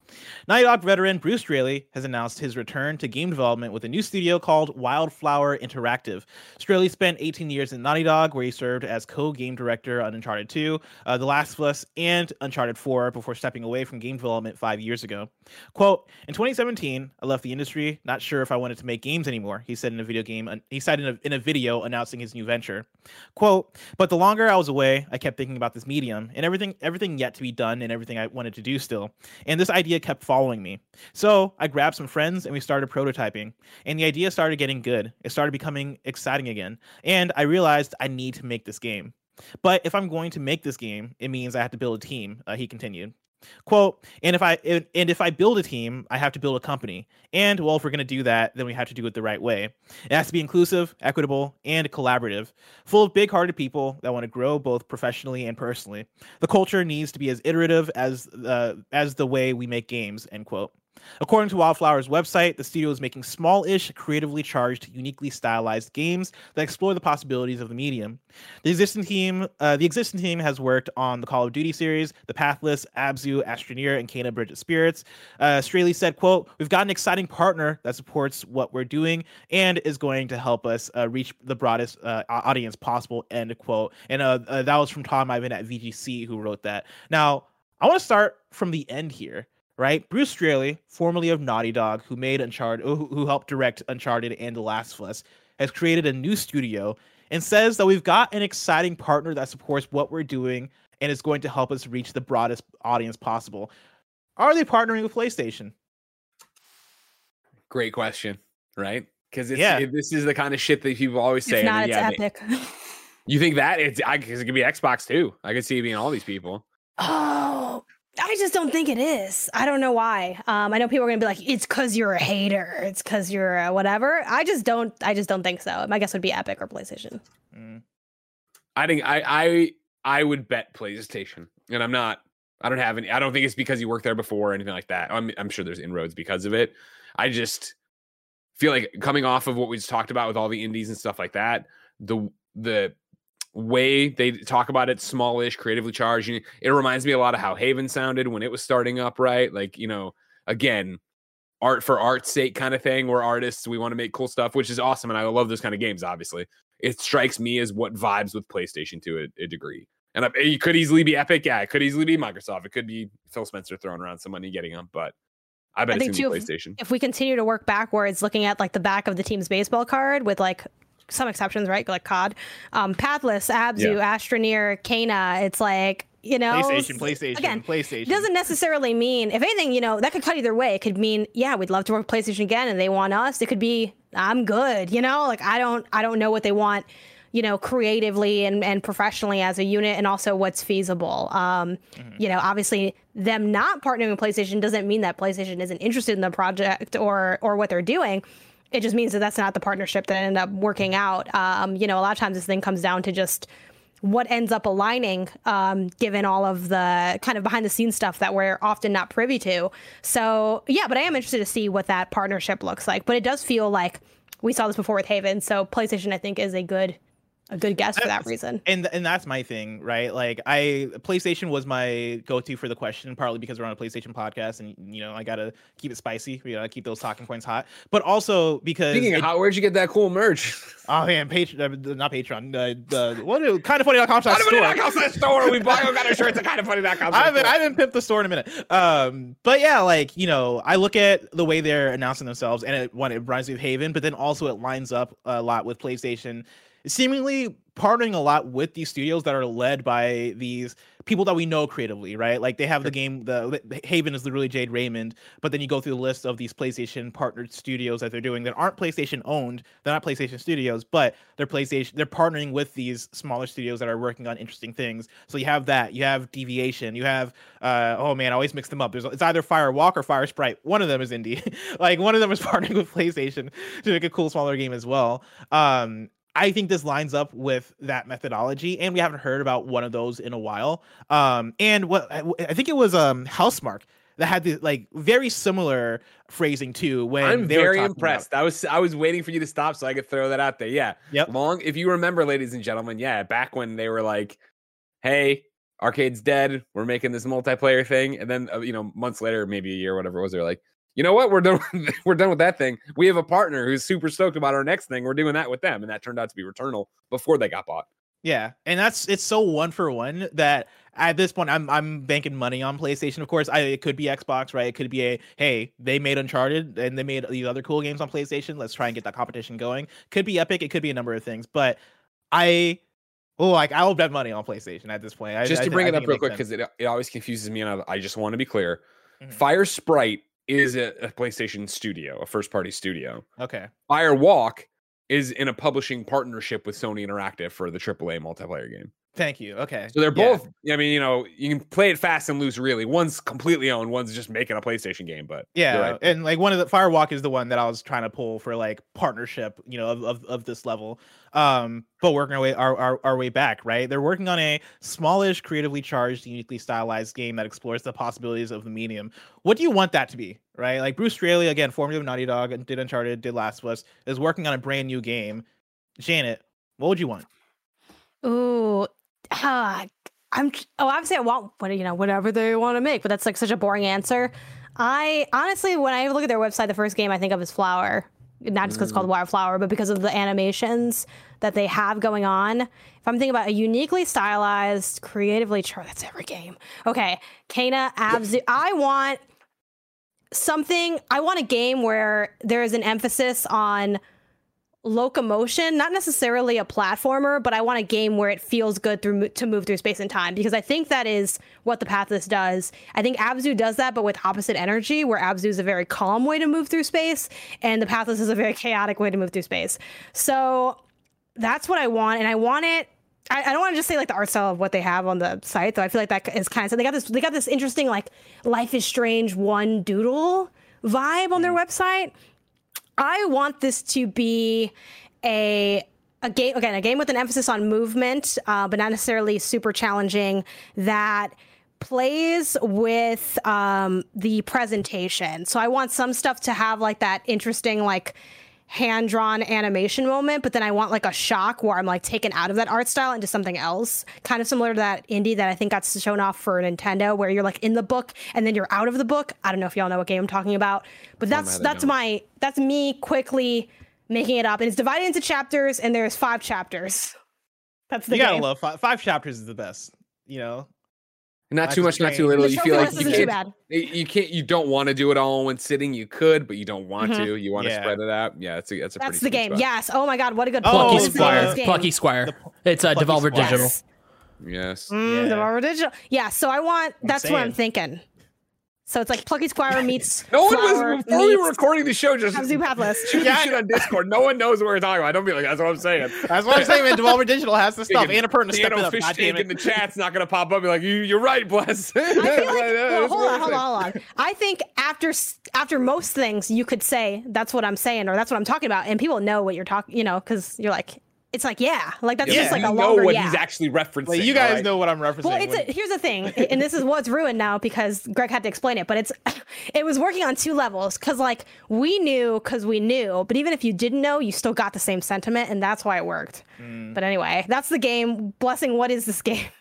Naughty Dog veteran Bruce Straley has announced his return to game development with a new studio called Wildflower Interactive. Straley spent eighteen years in Naughty Dog, where he served as co-game director on Uncharted two, uh, The Last of Us, and Uncharted four before stepping away from game development five years ago. Quote, in twenty seventeen, I left the industry, not sure if I wanted to make games anymore, he said in a video game. He said in a, in a video announcing his new venture. Quote, but the longer I was away, I kept thinking about this medium and everything, everything yet to be done and everything I wanted to do still. And this idea kept following me. So I grabbed some friends and we started prototyping, and the idea started getting good. It started becoming exciting again. And I realized I need to make this game. But if I'm going to make this game, it means I have to build a team, uh, he continued. Quote, and if I and if I build a team, I have to build a company. And well, if we're going to do that, then we have to do it the right way. It has to be inclusive, equitable, and collaborative, full of big-hearted people that want to grow both professionally and personally. The culture needs to be as iterative as uh, as the way we make games, end quote. According to Wildflower's website, the studio is making small-ish, creatively charged, uniquely stylized games that explore the possibilities of the medium. The existing team, uh, the existing team has worked on the Call of Duty series, The Pathless, Abzu, Astroneer, and Kena Bridge of Spirits. Uh, Straley said, quote, we've got an exciting partner that supports what we're doing and is going to help us uh, reach the broadest uh, audience possible, end quote. And uh, uh, that was from Tom Ivan at V G C who wrote that. Now, I want to start from the end here. Right, Bruce Straley, formerly of Naughty Dog, who made Uncharted, who, who helped direct Uncharted and The Last of Us, has created a new studio and says that we've got an exciting partner that supports what we're doing and is going to help us reach the broadest audience possible. Are they partnering with PlayStation? Great question, right? Because it's yeah. it, this is the kind of shit that people always say. If not, yeah, it's Epic. They, you think that it's? I because it could be Xbox too. I could see it being all these people. Oh. I just don't think it is. I don't know why. Um, I know people are gonna be like, "It's because you're a hater. It's because you're a whatever." I just don't. I just don't think so. My guess would be Epic or PlayStation. Mm. I think I I I would bet PlayStation, and I'm not. I don't have any. I don't think it's because you worked there before or anything like that. I'm I'm sure there's inroads because of it. I just feel like coming off of what we just talked about with all the indies and stuff like that, the the. way they talk about it, smallish, creatively charged. It reminds me a lot of how Haven sounded when it was starting up, right? Like, you know, again, art for art's sake kind of thing. We're artists, we want to make cool stuff, which is awesome, and I love those kind of games. Obviously, it strikes me as what vibes with PlayStation to a, a degree. And it could easily be Epic, yeah. It could easily be Microsoft. It could be Phil Spencer throwing around some money getting them, but I bet I it's gonna be PlayStation. If, if we continue to work backwards, looking at like the back of the team's baseball card with like some exceptions, right? Like C O D, um, Pathless, Abzu, yeah. Astroneer, Kena. It's like, you know, PlayStation, PlayStation, again, PlayStation. Doesn't necessarily mean, if anything, you know, that could cut either way. It could mean, yeah, we'd love to work with PlayStation again, and they want us. It could be, I'm good, you know, like I don't, I don't know what they want, you know, creatively and, and professionally as a unit, and also what's feasible. Um, mm-hmm. You know, obviously, them not partnering with PlayStation doesn't mean that PlayStation isn't interested in the project or or what they're doing. It just means that that's not the partnership that ended up working out. Um, you know, a lot of times this thing comes down to just what ends up aligning, um, given all of the kind of behind the scenes stuff that we're often not privy to. So, yeah, but I am interested to see what that partnership looks like. But it does feel like we saw this before with Haven. So PlayStation, I think, is a good a good guess for that reason. And and that's my thing, right? Like I PlayStation was my go-to for the question, partly because we're on a PlayStation podcast, and you know I gotta keep it spicy, you know, keep those talking points hot. But also because speaking of it, hot, where'd you get that cool merch? Oh man, Patreon, uh, not Patreon. Uh, the what? Kind of funny dot com store. Kind of funny store. We bought got our shirts at kind of funny dot com. I haven't I haven't pimped the store in a minute. Um, but yeah, like you know, I look at the way they're announcing themselves, and it one it reminds me of Haven, but then also it lines up a lot with PlayStation. Seemingly partnering a lot with these studios that are led by these people that we know creatively, right? Like they have the game, the, the Haven is literally Jade Raymond, but then you go through the list of these PlayStation partnered studios that they're doing that aren't PlayStation owned. They're not PlayStation studios, but they're PlayStation. They're partnering with these smaller studios that are working on interesting things. So you have that. You have Deviation. You have uh, oh man, I always mix them up. There's it's either Firewalk or Fire Sprite. One of them is indie. Like one of them is partnering with PlayStation to make a cool smaller game as well. Um, I think this lines up with that methodology, and we haven't heard about one of those in a while. Um, and what I think it was um, Housemarque that had the like very similar phrasing too. When I'm they very were impressed. About... I was I was waiting for you to stop so I could throw that out there. Yeah. Yep. Long. If you remember, ladies and gentlemen, yeah, back when they were like, "Hey, Arcade's dead. We're making this multiplayer thing. And then, uh, you know, months later, maybe a year, whatever it was, they're like, you know what? We're done. With, we're done with that thing. We have a partner who's super stoked about our next thing. We're doing that with them. And that turned out to be Returnal before they got bought. Yeah, and that's it's so one for one that at this point I'm I'm banking money on PlayStation. Of course, I, it could be Xbox, right? It could be a hey, they made Uncharted and they made these other cool games on PlayStation. Let's try and get that competition going. Could be Epic. It could be a number of things, but I oh like I will bet money on PlayStation at this point. I, just to I, bring I it up it real quick because it it always confuses me, and I, I just want to be clear. Mm-hmm. Fire Sprite is a, a PlayStation studio, a first party studio. Okay. Fire Walk is in a publishing partnership with Sony Interactive for the triple A multiplayer game. Thank you. Okay. So they're both, yeah. I mean, you know, you can play it fast and loose, really. One's completely owned, one's just making a PlayStation game, but yeah. Right. And like one of the Firewalk is the one that I was trying to pull for like partnership, you know, of, of, of this level. Um, but working our way our, our, our way back, right? They're working on a smallish, creatively charged, uniquely stylized game that explores the possibilities of the medium. What do you want that to be, right? Like Bruce Straley, again, formerly of Naughty Dog, did Uncharted, did Last of Us, is working on a brand new game. Janet, what would you want? Ooh, uh, I'm. Oh, obviously, I want what you know, whatever they want to make. But that's like such a boring answer. I honestly, when I look at their website, the first game I think of is Flower. Not just because it's called Wildflower, but because of the animations that they have going on. If I'm thinking about a uniquely stylized, creatively charged, that's every game. Okay, Kena, Abzu. I want something. I want a game where there is an emphasis on locomotion, not necessarily a platformer, but I want a game where it feels good through to move through space and time, because I think that is what the Pathless does. I think Abzu does that, but with opposite energy, where Abzu is a very calm way to move through space, and the Pathless is a very chaotic way to move through space. So that's what I want, and I want it. I, I don't want to just say like the art style of what they have on the site, though. I feel like that is kind of so they got this. They got this interesting like Life is Strange one doodle vibe on their website. I want this to be a a game, again, a game with an emphasis on movement, uh, but not necessarily super challenging, that plays with um, the presentation. So I want some stuff to have like that interesting, like hand-drawn animation moment, but then I want like a shock where I'm like taken out of that art style into something else, kind of similar to that indie that I think got shown off for Nintendo, where you're like in the book and then you're out of the book. I don't know if y'all know what game I'm talking about, but that's that's my that's me quickly making it up, and it's divided into chapters, and there's five chapters. That's the you gotta game. love five, five chapters is the best, you know. Not Life too is much, not Strange. too little. The You trophy feel like list you isn't too can't, bad. you can't, you don't want to do it all in one sitting. You could, but you don't want Mhm. to. You want to Yeah. spread it out. Yeah, it's a, that's a That's pretty the sweet game. spot. Yes. Oh my God, what a good Oh, point. Plucky the- It's the name of Squire. this game. Plucky Squire. The- It's uh, Plucky Devolver Squire. Digital. Yes. Yes. Mm, Yeah. Devolver Digital. Yeah, so I want, I'm that's what I'm saying. thinking. So it's like Plucky Squire meets No one Flower was before we were meets recording the show. Just Abzu Pathless. shooting Yeah, I shit on Discord. No one knows what we're talking about. Don't be like, that's what I'm saying. That's what I'm saying, man. Devolver Digital has the stuff. Thinking, Annapurna step it Piano up. fish God tank damn in the it. chat's not gonna pop up. Be like, you, you're right, Bless. I feel like, well, hold on, hold on, hold on. I think after s- after most things, you could say that's what I'm saying or that's what I'm talking about, and people know what you're talking. You know, because you're like, it's like yeah, like that's Yeah, just like you a know longer what yeah. he's actually referencing. Like, you guys all right? know what I'm referencing. Well, it's when- a, here's the thing, and this is what's ruined now because Greg had to explain it. But it's it was working on two levels, because like we knew because we knew, but even if you didn't know, you still got the same sentiment, and that's why it worked. Mm. But anyway, that's the game. Blessing, what is this game?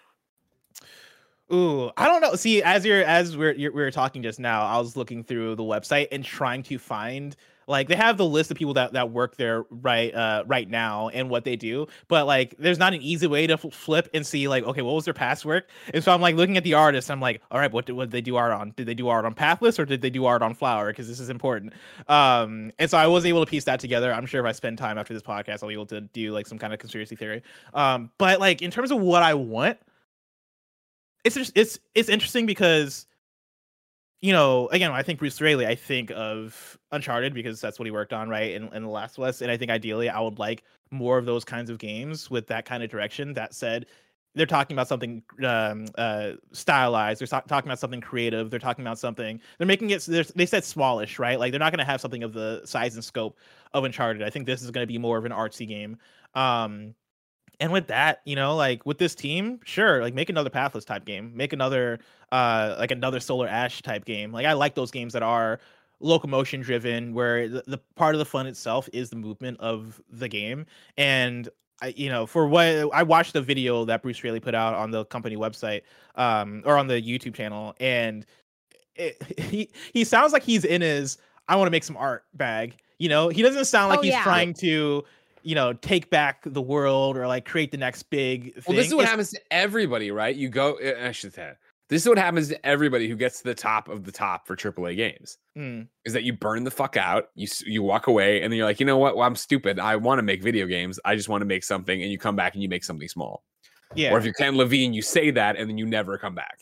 Ooh, I don't know. See, as you're as we're you're, we were talking just now, I was looking through the website and trying to find, like, they have the list of people that, that work there right uh right now and what they do, but like there's not an easy way to f- flip and see like, okay, what was their past work? And so I'm like looking at the artists, I'm like, all right, what did, what did they do art on? Did they do art on Pathless or did they do art on Flower? Because this is important. Um, and so I was able to piece that together. I'm sure if I spend time after this podcast, I'll be able to do like some kind of conspiracy theory. Um, but like in terms of what I want, it's just, it's it's interesting because, you know, again, when I think Bruce Straley, I think of Uncharted because that's what he worked on, right? In, in The Last of Us. And I think ideally I would like more of those kinds of games with that kind of direction. That said, they're talking about something um, uh, stylized. They're so- talking about something creative. They're talking about something. They're making it. They're, they said smallish, right? Like they're not going to have something of the size and scope of Uncharted. I think this is going to be more of an artsy game. Um, and with that, you know, like with this team, sure, like make another Pathless type game, make another, uh, like another Solar Ash type game. Like I like those games that are locomotion driven, where the, the part of the fun itself is the movement of the game. And I, you know, for what I watched the video that Bruce Straley put out on the company website, um, or on the YouTube channel, and it, he he sounds like he's in his I want to make some art bag. You know, he doesn't sound like Oh, he's yeah. trying to, you know, take back the world or like create the next big thing. Well, this is what It's- happens to everybody, right? You go, I should say, this is what happens to everybody who gets to the top of the top for triple A games. Mm, Is that you burn the fuck out, you s- you walk away, and then you're like, you know what? Well, I'm stupid. I want to make video games. I just want to make something, and you come back and you make something small. yeah. Or if you're Ken Levine, you say that, and then you never come back.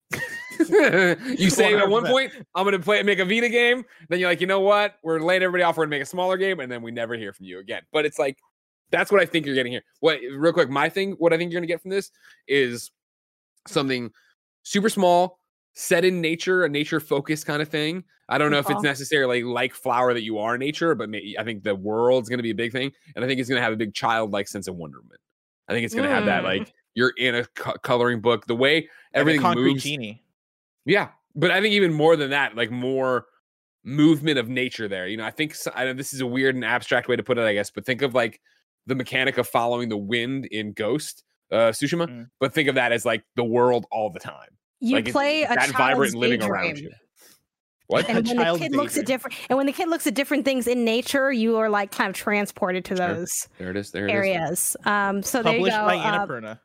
You say at one one hundred percent. point, I'm gonna play make a Vita game. Then you're like, you know what? We're laying everybody off. We're gonna make a smaller game, and then we never hear from you again. But it's like that's what I think you're getting here. What real quick, my thing, what I think you're gonna get from this is something super small, set in nature, a nature focused kind of thing. I don't know if it's Cool. necessarily like Flower that you are nature, but may, I think the world's gonna be a big thing, and I think it's gonna have a big childlike sense of wonderment. I think it's gonna have that Mm. like you're in a co- coloring book, the way Like a everything concrete moves. genie. Yeah, but I think even more than that, like more movement of nature there. You know, I think so, I know this is a weird and abstract way to put it, I guess, but think of like the mechanic of following the wind in Ghost, uh, Tsushima. Mm. But think of that as like the world all the time. You like, it's play a that child's vibrant and living around daydream. you. What? A And when the child's kid looks at daydream. different, and when the kid looks at different things in nature, you are like kind of transported to Sure. those There it is. There it is. areas. Um, so there you Published go. by Uh, Annapurna.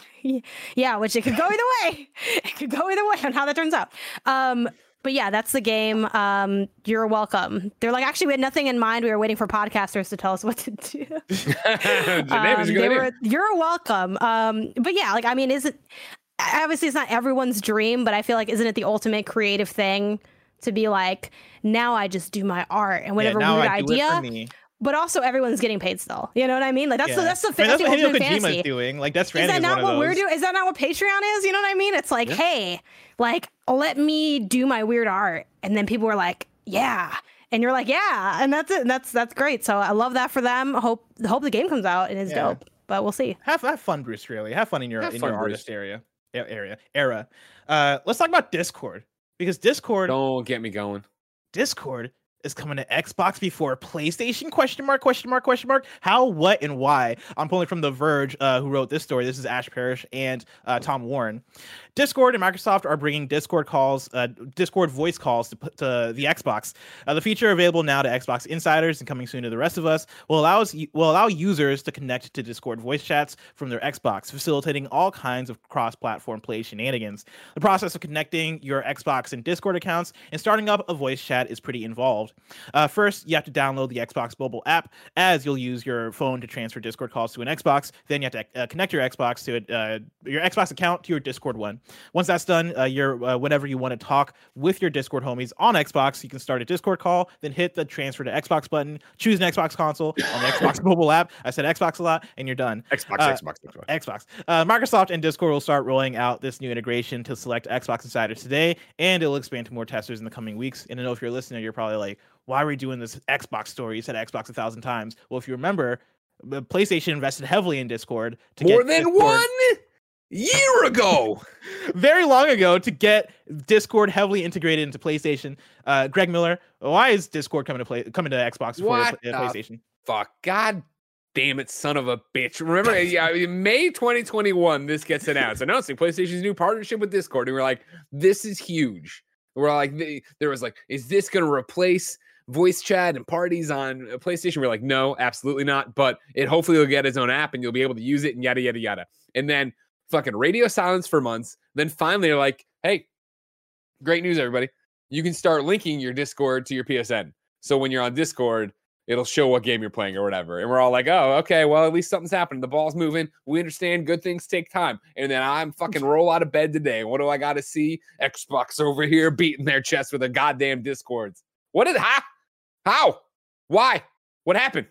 yeah, which it could go either way. It could go either way on how that turns out. Um, but yeah, that's the game. Um, you're welcome. They're like, actually, we had nothing in mind. We were waiting for podcasters to tell us what to do. The name Um, is a good they idea. were, you're welcome. Um, but yeah, like I mean, is it obviously it's not everyone's dream, but I feel like isn't it the ultimate creative thing to be like, now I just do my art and whatever yeah, now weird I do it for idea, me. but also everyone's getting paid still. You know what I mean? Like that's Yeah. the that's the, I mean, that's that's the what Hideo ultimate Kojima's fantasy. doing. Like Death Is Stranding that is, not one what of we're those. doing? Is that not what Patreon is? You know what I mean? It's like, Yeah. hey, like let me do my weird art, and then people are like, yeah, and you're like, yeah, and that's it. And that's that's great. So I love that for them. Hope hope the game comes out and is Yeah. dope. But we'll see. Have have fun, Bruce. Really, have fun in your Have in fun, your Bruce. artist area a- area era. Uh, let's talk about Discord because Discord Don't get me going. Discord is coming to Xbox before PlayStation? Question mark? Question mark? Question mark? How? What? And why? I'm pulling from The Verge, uh, who wrote this story. This is Ash Parrish and uh, Tom Warren. Discord and Microsoft are bringing Discord calls, uh, Discord voice calls to, put to the Xbox. Uh, the feature available now to Xbox insiders and coming soon to the rest of us will allow us will allow users to connect to Discord voice chats from their Xbox, facilitating all kinds of cross-platform play shenanigans. The process of connecting your Xbox and Discord accounts and starting up a voice chat is pretty involved. Uh, first, you have to download the Xbox mobile app, as you'll use your phone to transfer Discord calls to an Xbox. Then you have to uh, connect your Xbox to uh, your Xbox account to your Discord one. Once that's done, uh, you're uh, whenever you want to talk with your Discord homies on Xbox, you can start a Discord call, then hit the transfer to Xbox button, choose an Xbox console on the Xbox mobile app. I said Xbox a lot, and you're done. Xbox, Uh, Xbox, Xbox. Xbox. Uh, Microsoft and Discord will start rolling out this new integration to select Xbox insiders today, and it'll expand to more testers in the coming weeks. And I know if you're listening, you're probably like, why are we doing this Xbox story? You said Xbox a thousand times. Well, if you remember, the PlayStation invested heavily in Discord to More get than Discord one year ago. very long ago to get Discord heavily integrated into PlayStation. Uh, Greg Miller, why is Discord coming to play coming to Xbox before What uh, the PlayStation? Fuck. God damn it, son of a bitch. Remember, yeah, in May twenty twenty-one, this gets announced. Announcing PlayStation's new partnership with Discord. And we're like, this is huge. We're like, they, there was like, is this going to replace voice chat and parties on PlayStation? We're like, no, absolutely not. But it hopefully will get its own app and you'll be able to use it and yada, yada, yada. And then fucking radio silence for months. Then finally they're like, hey, great news, everybody. You can start linking your Discord to your P S N. So when you're on Discord, it'll show what game you're playing or whatever. And we're all like, oh, okay, well, at least something's happening. The ball's moving. We understand good things take time. And then I'm fucking roll out of bed today. What do I got to see? Xbox over here beating their chest with a goddamn Discords. What did, how? How? Why? What happened?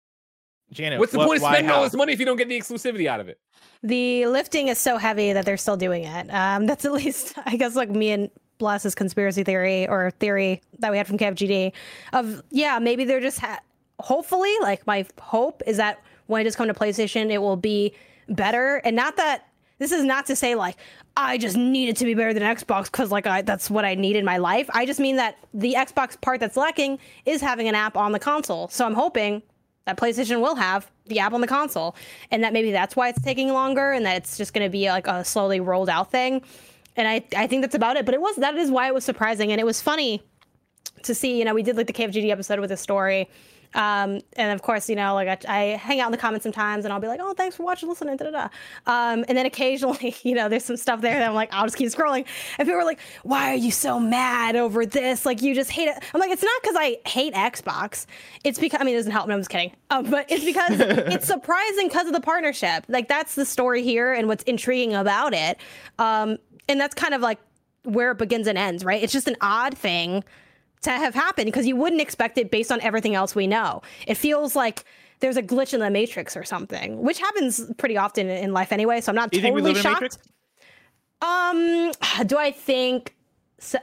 Janet, What's the what- point of why, spending all how? this money if you don't get the exclusivity out of it? The lifting is so heavy that they're still doing it. Um, that's at least, I guess, like me and Bless's conspiracy theory or theory that we had from K F G D of, yeah, maybe they're just, ha- hopefully, like my hope is that when it does come to PlayStation, it will be better. And not that, this is not to say like, I just need it to be better than Xbox because like I, that's what I need in my life. I just mean that the Xbox part that's lacking is having an app on the console. So I'm hoping that PlayStation will have the app on the console, and that maybe that's why it's taking longer, and that it's just going to be like a slowly rolled out thing. And I, I think that's about it. But it was that is why it was surprising, and it was funny to see. You know, we did like the K F G D episode with a story. Um, and of course, you know, like I, I hang out in the comments sometimes and I'll be like, oh, thanks for watching, listening, da da da. Um, and then occasionally, you know, there's some stuff there that I'm like, I'll just keep scrolling. And people are like, why are you so mad over this? Like, you just hate it. I'm like, it's not because I hate Xbox. It's because, I mean, it doesn't help. No, I'm just kidding. Um, but it's because it's surprising because of the partnership. Like, that's the story here and what's intriguing about it. Um, and that's kind of like where it begins and ends, right? It's just an odd thing to have happened because you wouldn't expect it based on everything else we know. It feels like there's a glitch in the Matrix or something, which happens pretty often in life anyway. So I'm not do you totally think we live shocked. In Matrix? Um, do I think? So,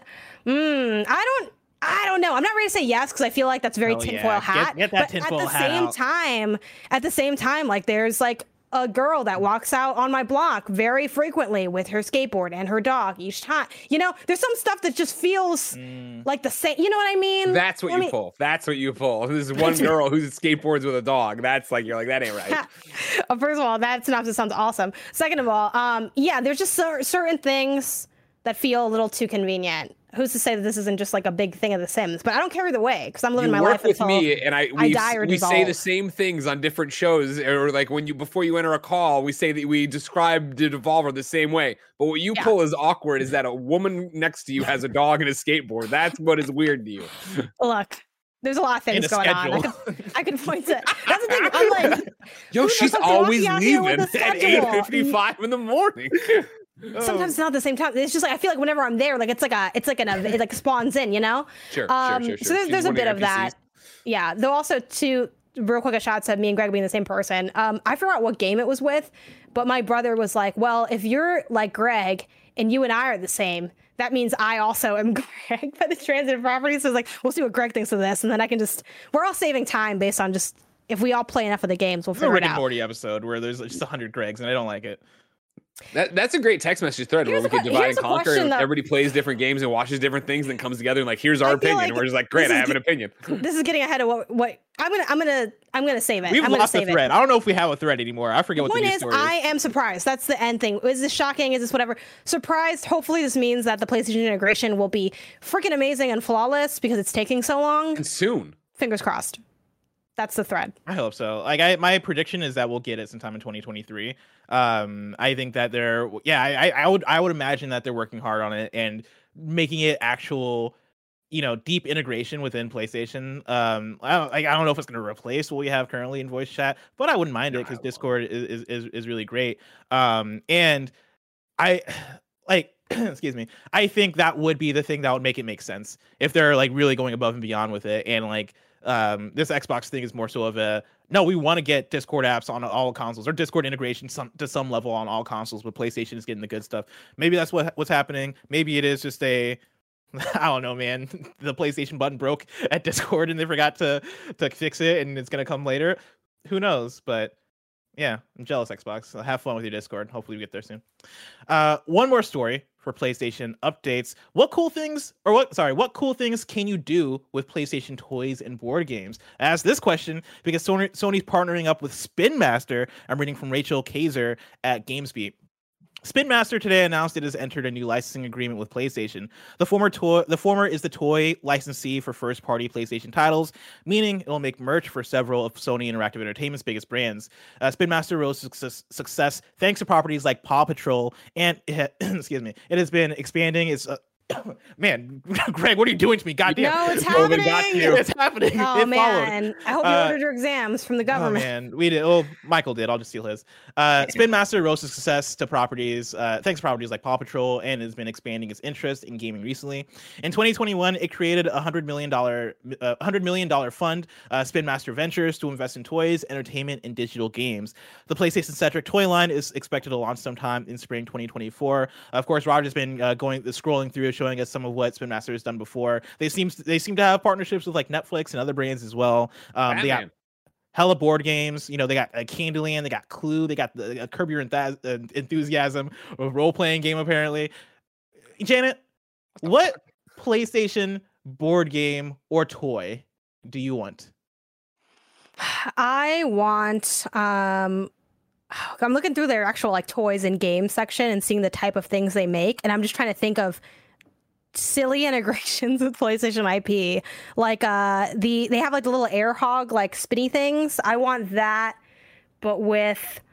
mm, I don't. I don't know. I'm not ready to say yes because I feel like that's very Oh, tinfoil yeah. hat. Get, get that but tinfoil at the hat same out. time, at the same time, like there's like a girl that walks out on my block very frequently with her skateboard and her dog each time. You know, there's some stuff that just feels Mm. like the same. You know what I mean? That's what I you mean, pull. That's what you pull. This is one girl who skateboards with a dog. That's like, you're like, that ain't right. Uh, First of all, that synopsis sounds awesome. Second of all, um, yeah, there's just cer- certain things that feel a little too convenient. Who's to say that this isn't just like a big thing of The Sims? But I don't care either way because I'm living You my work life with until me, and I we, I die or we say the dissolve. same things on different shows, or like when you before you enter a call, we say that we describe the Devolver the same way. But what you Yeah. pull is awkward. Is that a woman next to you has a dog and a skateboard? That's what is weird to you. Look. There's a lot of things And a going on. I schedule. could, I could point to. That's the thing. I'm like, Yo, who the she's fuck's always walking out here leaving with a at eight schedule? fifty-five in the morning. Sometimes it's not at the same time. It's just like I feel like whenever I'm there, like it's like a, it's like an, it like spawns in, you know. Sure, sure, Um, sure, sure. So there's, She's there's a one of bit your of that. Yeah. Though also to real quick a shot said me and Greg being the same person. Um, I forgot what game it was with, but my brother was like, "Well, if you're like Greg and you and I are the same, that means I also am Greg by the transitive property." So it's like, we'll see what Greg thinks of this, and then I can just we're all saving time based on just if we all play enough of the games, we'll There's a figure Rick it and out. Morty episode where there's just a hundred Gregs, and I don't like it. That, that's a great text message thread Here's where we a could que- divide here's and a conquer. question And that- everybody plays different games and watches different things, and then comes together and like, here's our I feel opinion. like and we're just like, great, this I is have an ge- opinion. This is getting ahead of what what I'm gonna I'm gonna I'm gonna save it. We've I'm gonna lost the save it. thread. I don't know if we have a thread anymore. I forget what the Point new is, story I is. am surprised. That's the end thing. Is this shocking? Is this whatever? Surprised. Hopefully, this means that the PlayStation integration will be freaking amazing and flawless because it's taking so long. And soon. Fingers crossed. That's the thread. I hope so. Like, I my prediction is that we'll get it sometime in twenty twenty-three. Um, I think that they're, yeah, I, I would, I would imagine that they're working hard on it and making it actual, you know, deep integration within PlayStation. Um, I don't, like, I don't know if it's going to replace what we have currently in voice chat, but I wouldn't mind it because Discord is, is is is really great. Um, and I like. Excuse me. I think that would be the thing that would make it make sense if they're like really going above and beyond with it. And like um, this Xbox thing is more so of a no, we want to get Discord apps on all consoles or Discord integration some, to some level on all consoles, but PlayStation is getting the good stuff. Maybe that's what what's happening. Maybe it is just a I don't know, man. The PlayStation button broke at Discord and they forgot to to fix it, and it's gonna come later. Who knows? But yeah, I'm jealous, Xbox. Have fun with your Discord. Hopefully we get there soon. Uh, one more story for PlayStation updates. What cool things, or what, sorry, what cool things can you do with PlayStation toys and board games? I asked this question because Sony, Sony's partnering up with Spin Master. I'm reading from Rachel Kaiser at GamesBeat. Spin Master today announced it has entered a new licensing agreement with PlayStation. The former toy, the former is the toy licensee for first-party PlayStation titles, meaning it will make merch for several of Sony Interactive Entertainment's biggest brands. Uh, Spin Master rose to success, success thanks to properties like Paw Patrol, and it, excuse me, it has been expanding its. Uh, Man, Greg, what are you doing to me? Goddamn! No, it's COVID got happening. you. It's happening. Oh It followed. man, I hope you Uh, ordered your exams from the Oh government. man, we did. Well, Michael did. I'll just steal his. Uh, Spin Master rose to success to properties, uh, thanks to properties like Paw Patrol, and has been expanding its interest in gaming recently. In twenty twenty-one, it created a hundred million dollar, uh, hundred million dollar fund, uh, Spin Master Ventures, to invest in toys, entertainment, and digital games. The PlayStation-centric toy line is expected to launch sometime in spring twenty twenty-four. Of course, Roger's been uh, going, scrolling through, showing us some of what Spin Master has done before. They seem they seem to have partnerships with like Netflix and other brands as well. Um, they got Batman. hella board games. You know, they got uh, Candyland, they got Clue, they got the uh, Curb Your Enthu- uh, Enthusiasm, a role-playing game apparently. Janet, what PlayStation board game or toy do you want? I want. Um, I'm looking through their actual like toys and games section and seeing the type of things they make, and I'm just trying to think of silly integrations with PlayStation I P. Like uh, the they have like the little air hog like spinny things. I want that, but with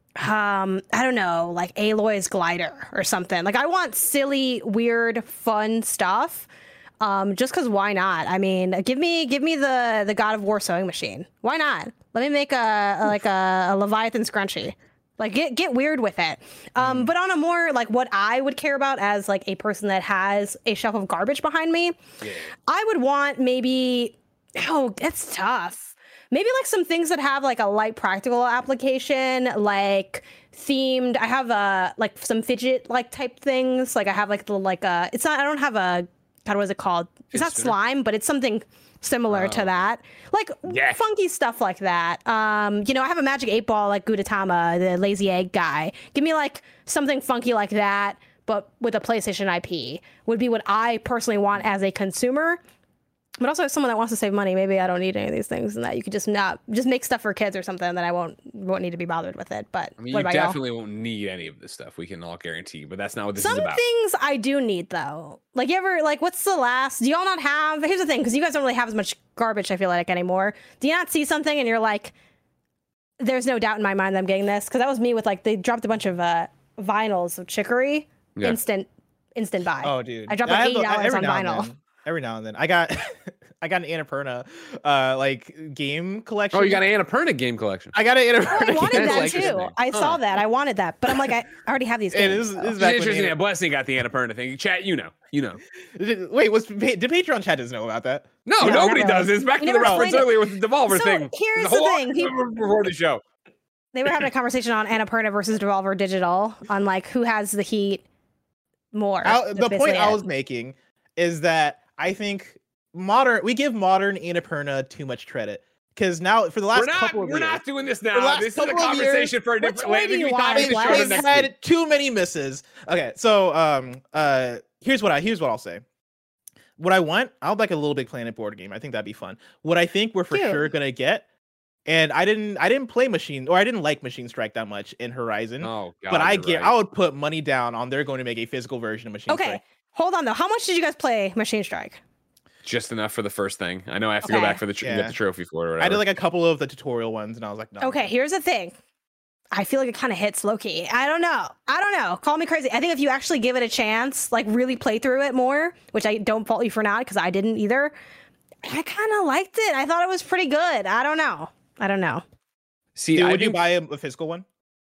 um, I don't know, like Aloy's glider or something. Like I want silly, weird, fun stuff. Um, just because why not? I mean, give me give me the the God of War sewing machine. Why not? Let me make a, a like a, a Leviathan scrunchie. Like get get weird with it. Um, mm. But on a more like what I would care about as like a person that has a shelf of garbage behind me, yeah. I would want maybe oh, it's tough. Maybe like some things that have like a light practical application, like themed. I have a like some fidget like type things. Like I have like the like a. It's not. I don't have a. God, what is it called? It's not slime, but it's something similar oh. to that. Like yeah. funky stuff like that. Um, you know, I have a Magic eight Ball like Gudetama, the lazy egg guy. Give me like something funky like that, but with a PlayStation I P would be what I personally want as a consumer. But also, as someone that wants to save money, maybe I don't need any of these things, and that you could just not just make stuff for kids or something that I won't won't need to be bothered with it. But I mean, what you about definitely y'all? won't need any of this stuff. We can all guarantee, but that's not what this Some is about. things I do need though. Like you ever like what's the last? Do y'all not have? Here's the thing, because you guys don't really have as much garbage. I feel like anymore. Do you not see something and you're like, there's no doubt in my mind that I'm getting this? Because that was me with like they dropped a bunch of uh, vinyls of Chicory. Yeah. Instant, instant buy. Oh, dude, I dropped like eighty dollars on vinyl. Every now and then, I got. I got an Annapurna, uh, like game collection. Oh, you got an Annapurna game collection. I got an Annapurna. Oh, I wanted game that collection. too. I huh. saw that. I wanted that, but I'm like, I already have these games. It is, so. is it's interesting that Blessing got the Annapurna thing. Chat, you know, you know. Did, wait, was did Patreon chat doesn't know about that? No, no nobody does. It's back you to the reference earlier with the Devolver so thing. Here's the, the thing. He, before the show, they were having a conversation on Annapurna versus Devolver Digital on like who has the heat more. I, the point I was making is that I think. Modern, we give modern Annapurna too much credit because now for the last we're not, couple of we're years, not doing this now. This is a conversation years, for a different. Wait, we thought we they've had week. too many misses. Okay, so um, uh, here's what I here's what I'll say. What I want, I'll like a Little Big Planet board game. I think that'd be fun. What I think we're for Cute. sure gonna get, and I didn't, I didn't play Machine or I didn't like Machine Strike that much in Horizon. Oh, God, but I get, right. I would put money down on they're going to make a physical version of Machine okay. Strike. Hold on though. How much did you guys play Machine Strike? Just enough for the first thing. I know I have to okay. go back for the tr- yeah. get the trophy for it. Or whatever. I did like a couple of the tutorial ones, and I was like, no. Okay, here's the thing. I feel like it kind of hits low-key. I don't know. I don't know. Call me crazy. I think if you actually give it a chance, like really play through it more, which I don't fault you for not, because I didn't either. I kind of liked it. I thought it was pretty good. I don't know. I don't know. See, Dude, I would do... you buy a, a physical one?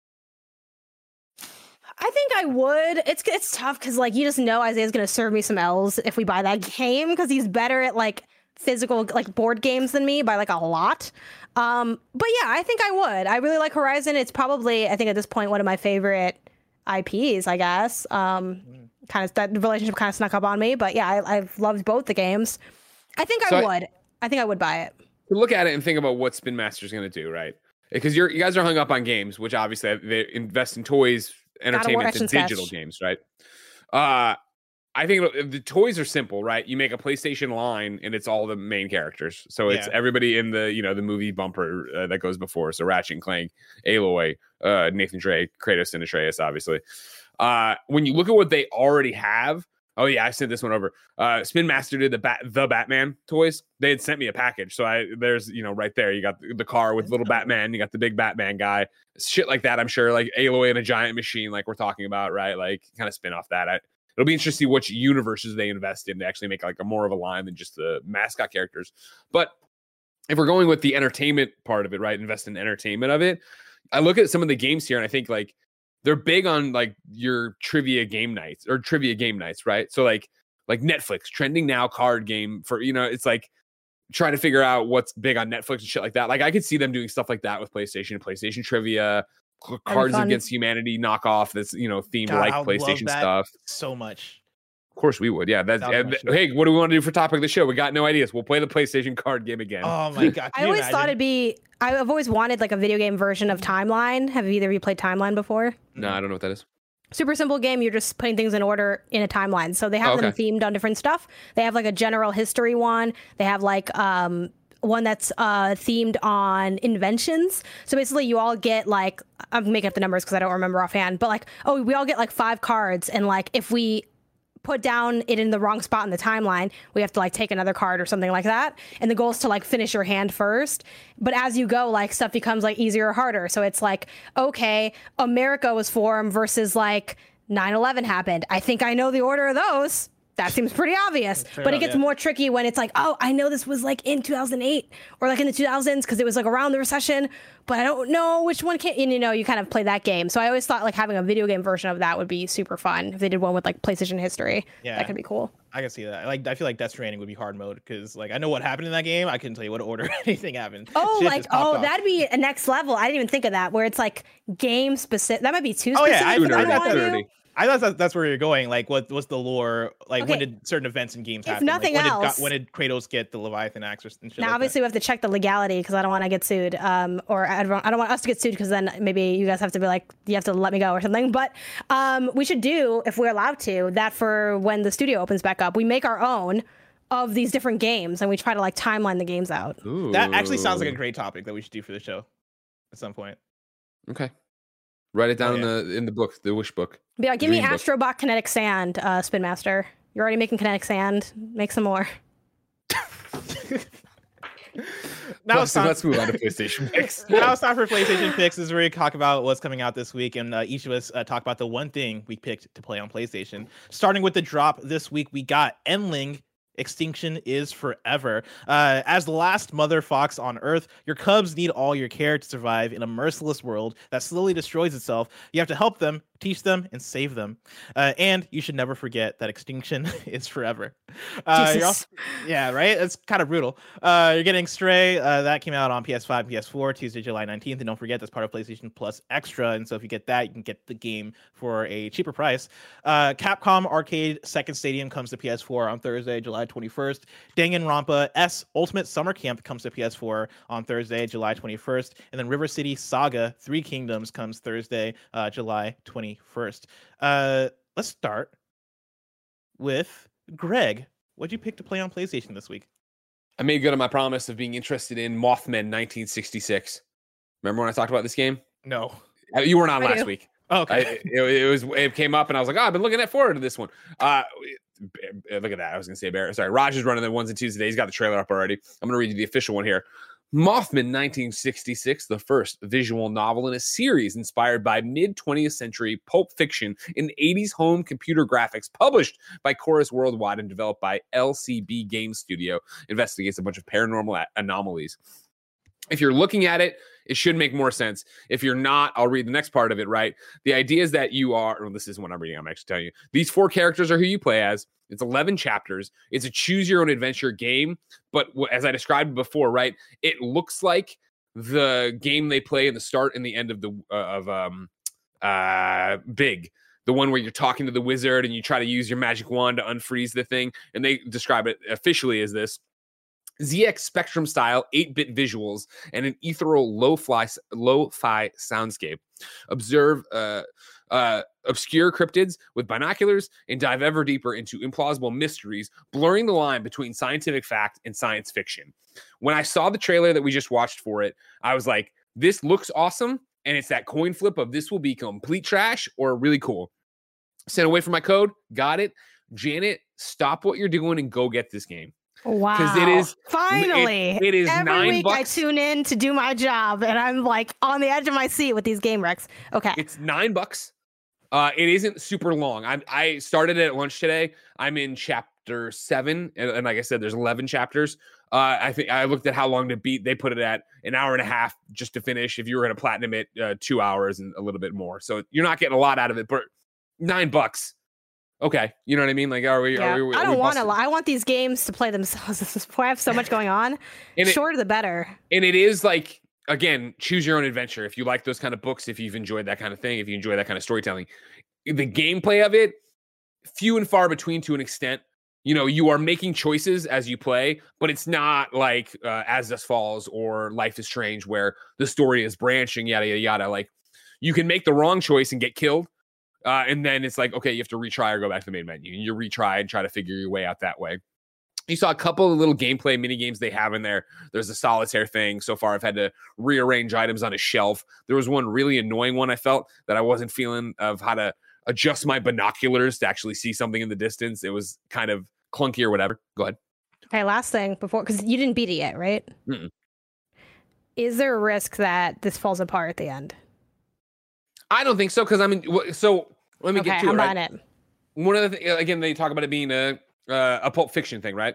I think I would. It's it's tough because like you just know Isaiah's gonna serve me some L's if we buy that game because he's better at like physical like board games than me by like a lot. Um, but yeah, I think I would. I really like Horizon. It's probably I think at this point one of my favorite I Ps. I guess. Um, mm. Kind of that relationship kind of snuck up on me, but yeah, I, I've loved both the games. I think so I would. I, I think I would buy it. Look at it and think about what Spin Master's gonna do, right? Because you're you guys are hung up on games, which obviously they invest in toys. Entertainment and digital sketch. Games, right? Uh, I think the toys are simple, right? You make a PlayStation line, and it's all the main characters. So it's yeah. everybody in the you know the movie bumper uh, that goes before. So Ratchet and Clank, Aloy, uh, Nathan Drake, Kratos and Atreus, obviously. Uh, when you look at what they already have, oh yeah, I sent this one over. Uh, Spin Master did the Bat the Batman toys. They had sent me a package, so I there's you know right there. You got the, the car with little Batman. You got the big Batman guy. Shit like that. I'm sure like Aloy and a giant machine, like we're talking about, right? Like kind of spin off that. I, it'll be interesting to see which universes they invest in to actually make like a more of a line than just the mascot characters. But if we're going with the entertainment part of it, right? Invest in entertainment of it. I look at some of the games here and I think like they're big on like your trivia game nights or trivia game nights, right? So like like Netflix trending now card game for you know it's like. Trying to figure out what's big on Netflix and shit like that. Like I could see them doing stuff like that with PlayStation, PlayStation trivia, Cards Against Humanity knockoff that's, you know, themed God, like I PlayStation stuff. So much. Of course we would. Yeah. That's, uh, hey, what do we want to do for topic of the show? We got no ideas. We'll play the PlayStation card game again. Oh my God. I always imagine? thought it'd be, I've always wanted like a video game version of Timeline. Have either of you played Timeline before? No, I don't know what that is. Super simple game. You're just putting things in order in a timeline. So they have oh, okay. them themed on different stuff. They have like a general history one. They have like um one that's uh, themed on inventions. So basically, you all get like, I'm making up the numbers because I don't remember offhand, but like, oh, we all get like five cards, and like if we put down it in the wrong spot in the timeline, we have to like take another card or something like that. And the goal is to like finish your hand first. But as you go, like stuff becomes like easier or harder. So it's like, okay, America was formed versus like nine eleven happened. I think I know the order of those. That seems pretty obvious, but enough, it gets yeah. more tricky when it's like, oh, I know this was like in two thousand eight or like in the two thousands because it was like around the recession, but I don't know which one can, and, you know, you kind of play that game. So I always thought like having a video game version of that would be super fun. If they did one with like PlayStation history, Yeah. that could be cool. I can see that. Like, I feel like Death Stranding would be hard mode because, like, I know what happened in that game. I couldn't tell you what order anything happened. Oh, Shit like, just popped oh, off. that'd be a next level. I didn't even think of that, where it's like game specific. That might be too Oh, specific. yeah, I- for what I- I that's wanna do. dirty. I thought that, that's where you're going. Like, what what's the lore? Like, when Okay. did certain events in games If happen? nothing like, when else- did, when did Kratos get the Leviathan axe or and shit Now, like obviously, we have to check the legality because I don't want to get sued, um, or I don't, I don't want us to get sued because then maybe you guys have to be like, you have to let me go or something. But um, we should do, if we're allowed to, that for when the studio opens back up, we make our own of these different games and we try to like timeline the games out. Ooh. that. That actually sounds like a great topic that we should do for the show at some point. Okay. Write it down Oh, in the in the book, the wish book. Be like, give me Dream book. Astrobot Kinetic Sand, uh, Spin Master. You're already making Kinetic Sand. Make some more. Now let's, it's time. let's move on to PlayStation picks. Now it's time for PlayStation picks. This is where we talk about what's coming out this week, and uh, each of us uh, talk about the one thing we picked to play on PlayStation. Starting with the drop this week, we got Endling. Extinction is forever. Uh, as the last mother fox on Earth, your cubs need all your care to survive in a merciless world that slowly destroys itself. You have to help them, teach them, and save them. Uh, and you should never forget that extinction is forever. Uh, you're also, yeah, right? It's kind of brutal. Uh, you're getting Stray. Uh, that came out on P S five, P S four, Tuesday, July nineteenth. And don't forget, that's part of PlayStation Plus Extra. And so if you get that, you can get the game for a cheaper price. Uh, Capcom Arcade Second Stadium comes to P S four on Thursday, July twenty-first. Danganronpa S Ultimate Summer Camp comes to P S four on Thursday, July twenty-first. And then River City Saga Three Kingdoms comes Thursday, uh, July twenty-first. Uh, let's start with Greg. What'd you pick to play on PlayStation this week? I made good on my promise of being interested in Mothman nineteen sixty-six. Remember when I talked about this game? No. Uh, You weren't on I last do. week. Oh, okay. I, it, it was it came up and I was like, oh, I've been looking at forward to this one. Uh, look at that. I was gonna say Bear. Sorry, Raj is running the ones and twos today. He's got the trailer up already. I'm gonna read you the official one here. Mothman nineteen sixty-six, the first visual novel in a series inspired by mid-twentieth century pulp fiction in eighties home computer graphics, published by Chorus Worldwide and developed by L C B Game Studio, investigates a bunch of paranormal a- anomalies. If you're looking at it, it should make more sense. If you're not, I'll read the next part of it, right? The idea is that you are, well, this is what I'm reading, I'm actually telling you. These four characters are who you play as. It's eleven chapters. It's a choose your own adventure game. But w- as I described before, right, it looks like the game they play in the start and the end of the uh, of um uh Big. The one where you're talking to the wizard and you try to use your magic wand to unfreeze the thing. And they describe it officially as this. Z X Spectrum style eight-bit visuals and an ethereal lo-fi, lo-fi soundscape. Observe uh, uh, obscure cryptids with binoculars and dive ever deeper into implausible mysteries, blurring the line between scientific fact and science fiction. When I saw the trailer that we just watched for it, I was like, this looks awesome, and it's that coin flip of this will be complete trash or really cool. Sent away from my code, got it. Janet, stop what you're doing and go get this game. Wow. Because it is finally. it- it is Every nine week bucks. I tune in to do my job and I'm like on the edge of my seat with these game wrecks. Okay. It's nine bucks. Uh, it isn't super long. I I started it at lunch today. I'm in chapter seven, and, and like I said, there's eleven chapters. Uh, I think I looked at how long to beat. They put it at an hour and a half just to finish. If you were going to platinum it, uh, two hours and a little bit more. So you're not getting a lot out of it, but nine bucks. Okay, you know what I mean? Like, are we? Yeah. Are we are I we don't want to. busting? I want these games to play themselves. At this point, I have so much going on. And it- Shorter the better. And it is like, again, choose your own adventure. If you like those kind of books, if you've enjoyed that kind of thing, if you enjoy that kind of storytelling, the gameplay of it, few and far between to an extent. You know, you are making choices as you play, but it's not like uh, As Dusk Falls or Life is Strange where the story is branching, yada, yada, yada. Like, you can make the wrong choice and get killed. Uh, and then it's like, okay, you have to retry or go back to the main menu. And you retry and try to figure your way out that way. You saw a couple of little gameplay mini games they have in there. There's a solitaire thing. So far, I've had to rearrange items on a shelf. There was one really annoying one I felt that I wasn't feeling of how to adjust my binoculars to actually see something in the distance. It was kind of clunky or whatever. Go ahead. Okay, last thing before, because you didn't beat it yet, right? Mm-mm. Is there a risk that this falls apart at the end? I don't think so, because I mean, so let me okay, get to I'm it. buying Right? it. One of the th- again, they talk about it being a uh, a Pulp Fiction thing, right?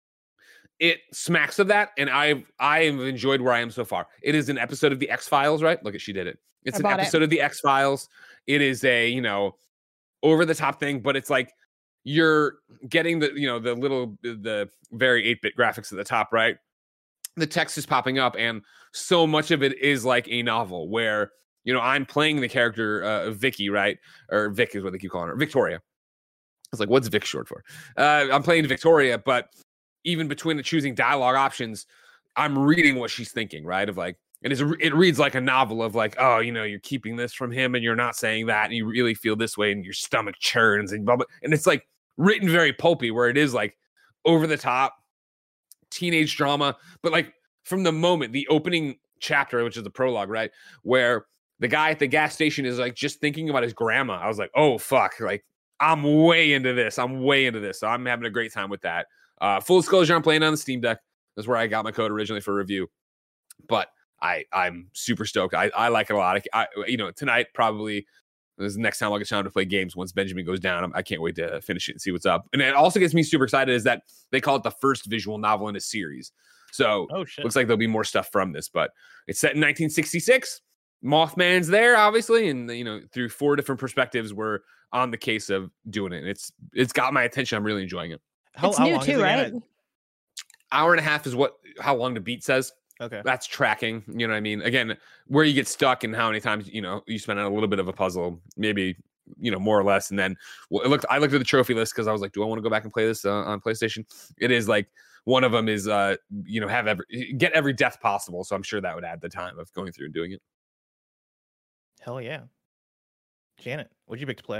It smacks of that, and I've I've enjoyed where I am so far. It is an episode of the X-Files, right? Look at she did it. It's I an bought episode it. of the X-Files. It is a, you know, over the top thing, but it's like you're getting the, you know, the little the very eight-bit graphics at the top, right? The text is popping up, and so much of it is like a novel where, you know, I'm playing the character uh, Vicky, right? Or Vic is what they keep calling her, Victoria. I was like, what's Vic short for? Uh, I'm playing Victoria, but even between the choosing dialogue options, I'm reading what she's thinking, right? Of like, it is, it reads like a novel of like, oh, you know, you're keeping this from him and you're not saying that, and you really feel this way and your stomach churns and blah, blah. And it's like written very pulpy, where it is like over the top teenage drama. But like from the moment, the opening chapter, which is the prologue, right? Where the guy at the gas station is like just thinking about his grandma. I was like, oh, fuck. Like, I'm way into this. I'm way into this. So I'm having a great time with that. Uh, full disclosure, I'm playing on the Steam Deck. That's where I got my code originally for review. But I, I'm super stoked. I, I like it a lot. I, I, you know, tonight probably this is the next time I'll get time to play games once Benjamin goes down. I'm, I can't wait to finish it and see what's up. And it also gets me super excited is that they call it the first visual novel in a series. So Oh shit. looks like there'll be more stuff from this. But it's set in nineteen sixty-six. Mothman's there, obviously, and you know, through four different perspectives, we're on the case of doing it. And it's it's got my attention. I'm really enjoying it. How, It's how new long is too, it right? again? Hour and a half is what how long the beat says. Okay. That's tracking. You know what I mean? Again, where you get stuck and how many times you know you spend on a little bit of a puzzle, maybe you know more or less. And then well, it looked. I looked at the trophy list because I was like, do I want to go back and play this uh, on PlayStation? It is like one of them is uh you know have every get every death possible. So I'm sure that would add the time of going through and doing it. Hell yeah. Janet, what'd you pick to play?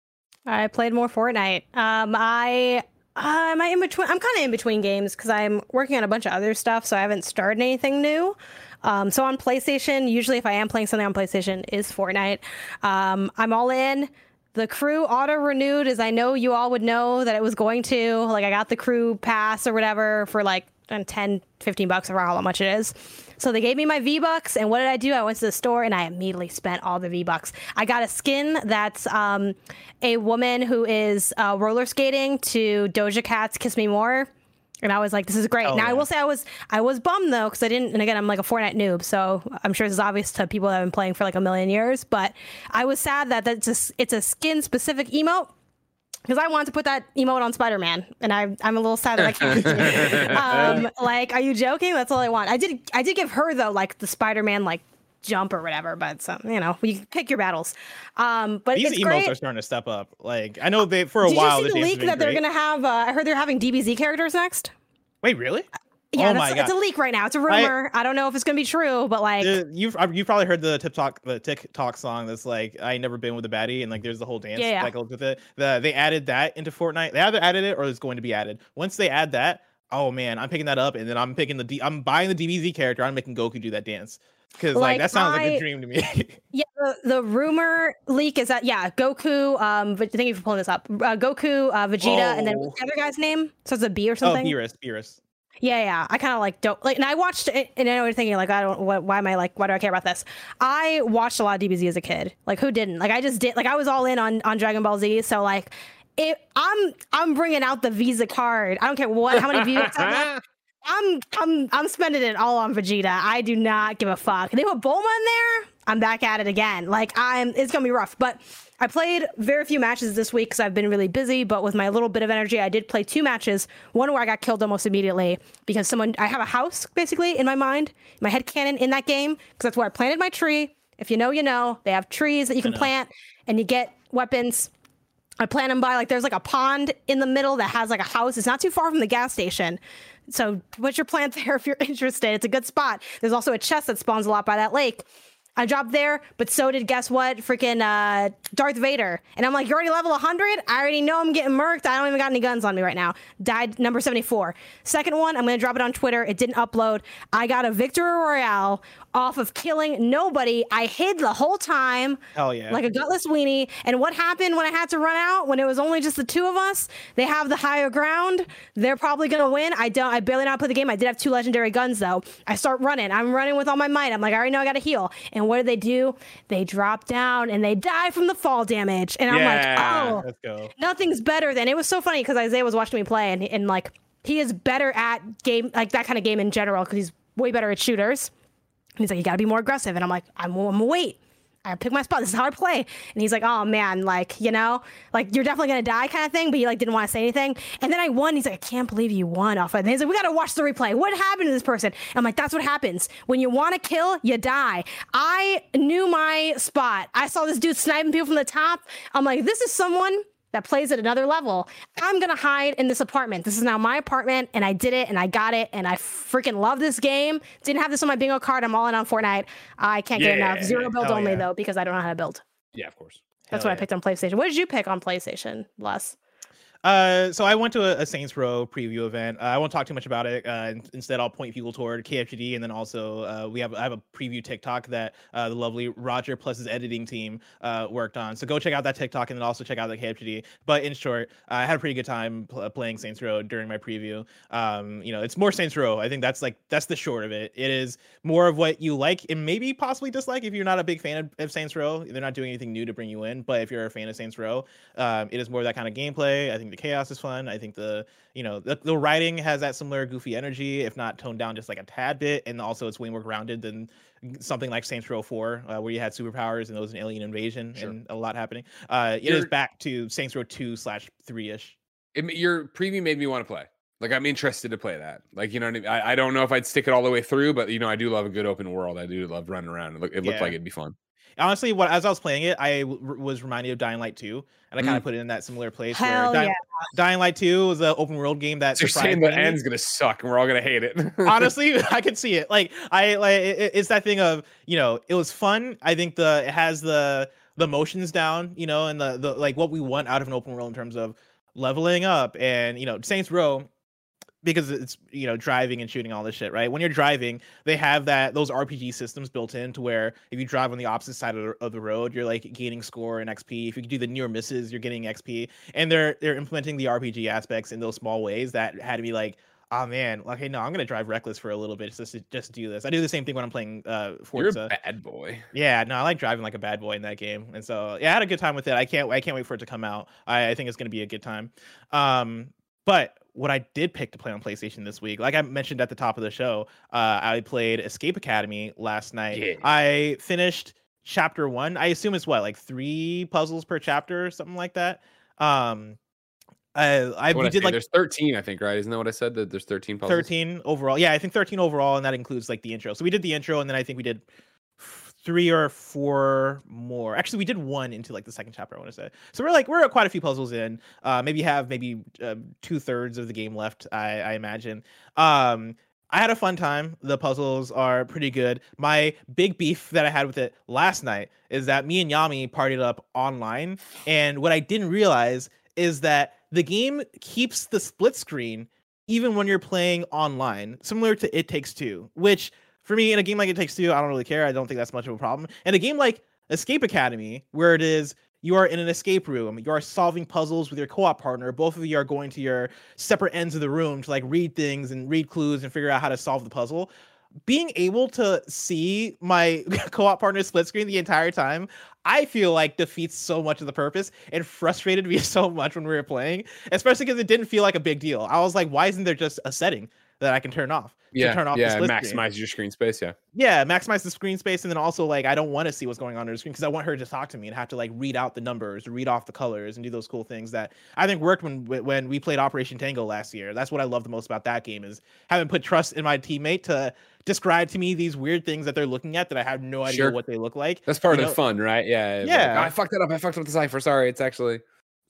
I played more Fortnite. Um, I uh, am I in between? I'm kind of in between games because I'm working on a bunch of other stuff, so I haven't started anything new. Um, so on PlayStation, usually if I am playing something on PlayStation, is Fortnite. Um, I'm all in. The crew auto renewed, as I know you all would know that it was going to. Like I got the crew pass or whatever for like ten, fifteen bucks, around how much it is. So they gave me my V-Bucks, and what did I do? I went to the store, and I immediately spent all the V-Bucks. I got a skin that's um, a woman who is uh, roller skating to Doja Cat's Kiss Me More, and I was like, this is great. Oh, now, yeah. I will say I was I was bummed, though, because I didn't, and again, I'm like a Fortnite noob, so I'm sure this is obvious to people that have been playing for like a million years, but I was sad that that's a, it's a skin-specific emote, because I wanted to put that emote on Spider-Man, and I, I'm a little sad that I can't. um, like, are you joking? That's all I want. I did I did give her, though, like, the Spider-Man, like, jump or whatever, but, so, you know, you pick your battles. Um, but These it's emotes great. are starting to step up. Like I know they for a Did while. you see the the dance leak has been that they're great. going to have? Uh, I heard they're having D B Z characters next. Wait, really? Yeah, Oh that's, my it's a God. leak right now. It's a rumor. I, don't know if it's going to be true, but, like... Uh, you've uh, you probably heard the TikTok the TikTok song that's like I ain't never been with a baddie, and like there's the whole dance Yeah, yeah. that goes with it. The they added that into Fortnite. They either added it or it's going to be added. Once they add that, oh man, I'm picking that up, and then I'm picking the D- I'm buying the D B Z character. I'm making Goku do that dance because like, Like, that sounds like I- a dream to me. Yeah, the, the rumor leak is that, yeah, Goku, um, but thank you for pulling this up. Uh, Goku, uh, Vegeta, and then what's the other guy's name? So it's a B or oh, something? Beerus, Beerus. Yeah, yeah. I kind of like don't like, and I watched it, and I know you're thinking like, I don't. What, why am I like? Why do I care about this? I watched a lot of D B Z as a kid. Like, who didn't? Like, I just did. Like, I was all in on on Dragon Ball Z. So like, it, I'm I'm bringing out the Visa card. I don't care what how many views. I'm I'm I'm spending it all on Vegeta. I do not give a fuck. They put Bulma in there. I'm back at it again. Like I'm, it's gonna be rough. But I played very few matches this week because I've been really busy. But with my little bit of energy, I did play two matches. One where I got killed almost immediately because someone. I have a house basically in my mind, my head cannon in that game because that's where I planted my tree. If you know, you know. They have trees that you can plant, and you get weapons. I plant them by like there's like a pond in the middle that has like a house. It's not too far from the gas station. So put your plant there if you're interested. It's a good spot. There's also a chest that spawns a lot by that lake. I dropped there, but so did, guess what? Freaking uh, Darth Vader. And I'm like, you're already level one hundred? I already know I'm getting murked. I don't even got any guns on me right now. Died number seventy-four. Second one, I'm going to drop it on Twitter. It didn't upload. I got a Victory Royale off of killing nobody. I hid the whole time. Hell yeah. Like a gutless weenie. And what happened when I had to run out? When it was only just the two of us? They have the higher ground. They're probably going to win. I don't. I barely know how to play the game. I did have two legendary guns, though. I start running. I'm running with all my might. I'm like, I already know I got to heal. And what do they do? They drop down and they die from the fall damage. And I'm Yeah, like, oh, let's go. nothing's better than. It was so funny because Isaiah was watching me play, and, and like he is better at game, like that kind of game in general, because he's way better at shooters. And he's like, you got to be more aggressive. And I'm like, I'm, I'm gonna wait. I pick my spot. This is how I play. And he's like, oh man, like, you know, like you're definitely going to die kind of thing. But he like didn't want to say anything. And then I won. He's like, I can't believe you won off of it. And he's like, we got to watch the replay. What happened to this person? And I'm like, that's what happens. When you want to kill, you die. I knew my spot. I saw this dude sniping people from the top. I'm like, this is someone that plays at another level. I'm going to hide in this apartment. This is now my apartment, and I did it, and I got it, and I freaking love this game. Didn't have this on my bingo card. I'm all in on Fortnite. I can't get Yeah. enough. Zero build Hell only, yeah. though, because I don't know how to build. Yeah, of course. That's Hell what yeah. I picked on PlayStation. What did you pick on PlayStation, Les? Uh, so I went to a, a Saints Row preview event. Uh, I won't talk too much about it. Uh, in- instead, I'll point people toward K F G D, and then also uh, we have I have a preview TikTok that uh, the lovely Roger plus his editing team uh, worked on. So go check out that TikTok, and then also check out the K F G D. But in short, uh, I had a pretty good time pl- playing Saints Row during my preview. Um, you know, it's more Saints Row. I think that's like that's the short of it. It is more of what you like and maybe possibly dislike if you're not a big fan of, of Saints Row. They're not doing anything new to bring you in, but if you're a fan of Saints Row, um, it is more of that kind of gameplay. I think the chaos is fun. I think the you know the, the writing has that similar goofy energy, if not toned down just like a tad bit, and also it's way more grounded than something like Saints Row four, uh, where you had superpowers and there was an alien invasion Sure. and a lot happening. Uh, it You're- is back to Saints Row two slash three ish. It, your preview made me want to play. Like, I'm interested to play that. Like, you know what I mean? I, I don't know if I'd stick it all the way through, but, you know, I do love a good open world. I do love running around. It, look, it looked Yeah. like it'd be fun. Honestly, what as I was playing it, I w- was reminded of Dying Light two, and I kind Mm. of put it in that similar place. Hell where yeah. Dying, Dying Light two was an open world game that So you're surprised saying the me. end's going to suck and we're all going to hate it. Honestly, I can see it. Like I like it, it's that thing of, you know, it was fun. I think the it has the the motions down, you know, and the the like what we want out of an open world in terms of leveling up and, you know, Saints Row, because it's, you know, driving and shooting all this shit, right? When you're driving, they have that those R P G systems built in to where if you drive on the opposite side of the, of the road, you're like gaining score and X P. If you do the near misses, you're getting X P. And they're they're implementing the R P G aspects in those small ways that had to be like, oh man, okay, no, I'm gonna drive reckless for a little bit just to just do this. I do the same thing when I'm playing uh You're Forza. a bad boy. Yeah, no, I like driving like a bad boy in that game, and so yeah, I had a good time with it. I can't I can't wait for it to come out. I, I think it's gonna be a good time. Um, but what I did pick to play on PlayStation this week, like I mentioned at the top of the show, uh, I played Escape Academy last night. Yeah. I finished chapter one. I assume it's what, like three puzzles per chapter or something like that. Um, I I What we I did say, like there's thirteen, I think, right? Isn't that what I said? That there's thirteen puzzles. thirteen overall. Yeah, I think thirteen overall, and that includes like the intro. So we did the intro, and then I think we did f- three or four more. Actually, we did one into like the second chapter, I want to say. So we're like we're quite a few puzzles in. Uh, maybe have maybe uh, two thirds of the game left, I, I imagine. Um, I had a fun time. The puzzles are pretty good. My big beef that I had with it last night is that me and Yami partied up online, and what I didn't realize is that the game keeps the split screen even when you're playing online, similar to It Takes Two, which for me in a game like It Takes Two, I don't really care. I don't think that's much of a problem. And a game like Escape Academy, where it is you are in an escape room, you are solving puzzles with your co-op partner, both of you are going to your separate ends of the room to like read things and read clues and figure out how to solve the puzzle. Being able to see my co-op partner split screen the entire time, I feel like defeats so much of the purpose and frustrated me so much when we were playing, especially because it didn't feel like a big deal. I was like, why isn't there just a setting that I can turn off? Yeah, to turn off the yeah, split maximize screen? your screen space, yeah. Yeah, maximize the screen space, and then also like I don't want to see what's going on on the screen because I want her to talk to me and have to like read out the numbers, read off the colors, and do those cool things that I think worked when when we played Operation Tango last year. That's what I love the most about that game is having put trust in my teammate to describe to me these weird things that they're looking at that I have no idea Sure. what they look like. That's part You of know? the fun, right? Yeah. like, Yeah. I fucked it up. I fucked up the cipher. Sorry. It's actually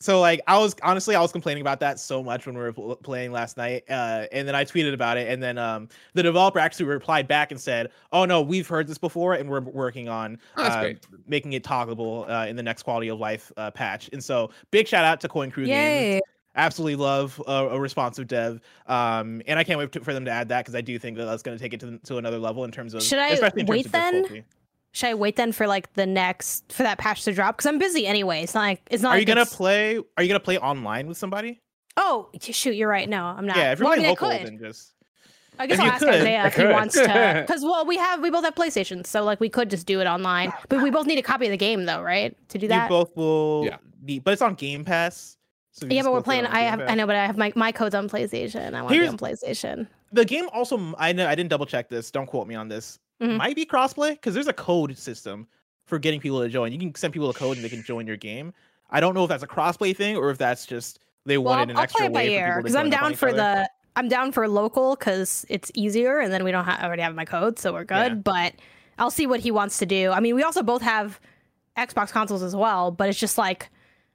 So like I was honestly I was complaining about that so much when we were pl- playing last night, uh, and then I tweeted about it, and then um, the developer actually replied back and said, "Oh no, we've heard this before, and we're working on oh, that's uh, great. making it toggleable uh, in the next quality of life uh, patch." And so big shout out to Coin Crew Yay. Games. Absolutely love a, a responsive dev, um, and I can't wait to, for them to add that because I do think that that's going to take it to, to another level in terms of. Should I especially in terms wait of then? difficulty. Should I wait then for like the next for that patch to drop? Because I'm busy anyway. It's not like it's not. Are like you gonna it's... play? Are you gonna play online with somebody? Oh shoot, you're right. No, I'm not. Yeah, if you're well, playing I mean, local, I could. then just. I guess If I'll you ask could, Isaiah I if he could. wants to. Because well, we have we both have PlayStations, so like we could just do it online. But we both need a copy of the game though, right? To do that. You both will. Yeah. Be, but it's on Game Pass. So you Yeah, just but we're go through it playing. on I Game have. Pass. I know, but I have my my code's on PlayStation. I want to be Here's- on PlayStation. The game also. I know. I didn't double check this. Don't quote me on this. Mhm. Might be crossplay because there's a code system for getting people to join. You can send people a code and they can join your game. I don't know if that's a crossplay thing or if that's just they Well, wanted an I'll extra play it by way for ear people to because join I'm up on down each for other. the. I'm down for local because it's easier, and then we don't ha- already have my code, so we're good. Yeah. But I'll see what he wants to do. I mean, we also both have Xbox consoles as well, but it's just like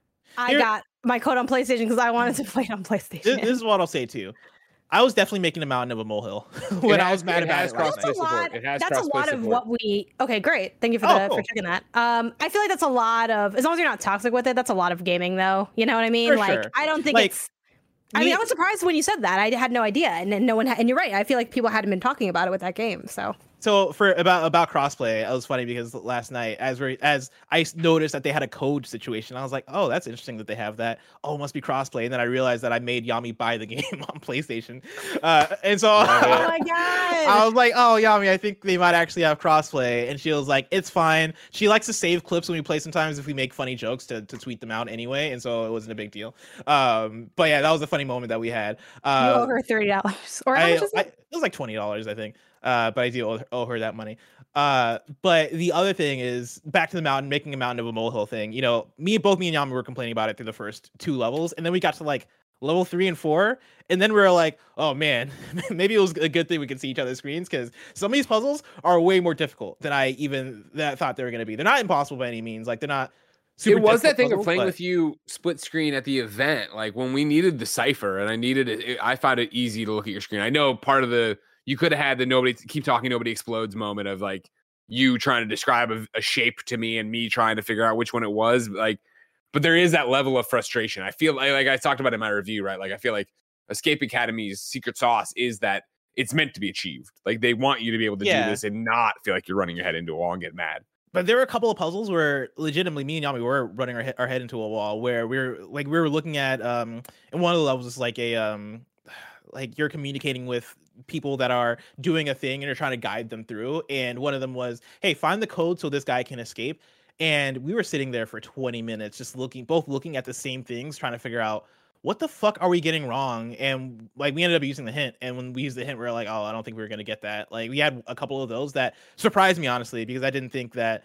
I Here- got my code on PlayStation because I wanted to play it on PlayStation. This, this is what I'll say too. I was definitely making a mountain of a molehill when It I has- was mad it about has it last crossplay night. That's a lot. support. It has That's a crossplay lot of support. what we. Okay, great. Thank you for Oh, the cool. for checking that. Um, I feel like that's a lot of. As long as you're not toxic with it, that's a lot of gaming, though. You know what I mean? For like, sure. I don't think Like, it's. I mean, me- I was surprised when you said that. I had no idea, and, and no one. Ha- and you're right. I feel like people hadn't been talking about it with that game. So So for about about crossplay, it was funny because last night, as we as I s- noticed that they had a code situation, I was like, "Oh, that's interesting that they have that. Oh, it must be crossplay." And then I realized that I made Yami buy the game on PlayStation, uh, and so oh my god. I was like, "Oh, Yami, I think they might actually have crossplay." And she was like, "It's fine." She likes to save clips when we play sometimes if we make funny jokes to, to tweet them out anyway, and so it wasn't a big deal. Um, but yeah, that was a funny moment that we had. You Uh, owe her thirty dollars, or how I, much is I, it? it was like twenty dollars, I think. Uh, but I do owe, owe her that money. Uh, but the other thing is back to the mountain, making a mountain of a molehill thing. You know, me, both me and Yami were complaining about it through the first two levels, and then we got to like level three and four, and then we were like, oh man, maybe it was a good thing we could see each other's screens because some of these puzzles are way more difficult than I even that thought they were going to be. They're not impossible by any means. Like they're not. Super It was that difficult thing of puzzles, playing but- with you split screen at the event. Like when we needed the cipher and I needed it, it- I found it easy to look at your screen. I know part of the, you could have had the nobody keep talking, nobody explodes moment of like you trying to describe a, a shape to me and me trying to figure out which one it was. Like, but there is that level of frustration. I feel like, like I talked about in my review, right? Like I feel like Escape Academy's secret sauce is that it's meant to be achieved. Like they want you to be able to Yeah. do this and not feel like you're running your head into a wall and get mad. But there were a couple of puzzles where legitimately me and Yami were running our, he- our head into a wall where we were like we were looking at um and one of the levels is like a um like you're communicating with people that are doing a thing and you're trying to guide them through, and one of them was, hey, find the code so this guy can escape. And we were sitting there for twenty minutes just looking both looking at the same things, trying to figure out what the fuck are we getting wrong. And like we ended up using the hint, and when we used the hint we were like, oh, I don't think we were gonna get that. Like we had a couple of those that surprised me honestly, because I didn't think that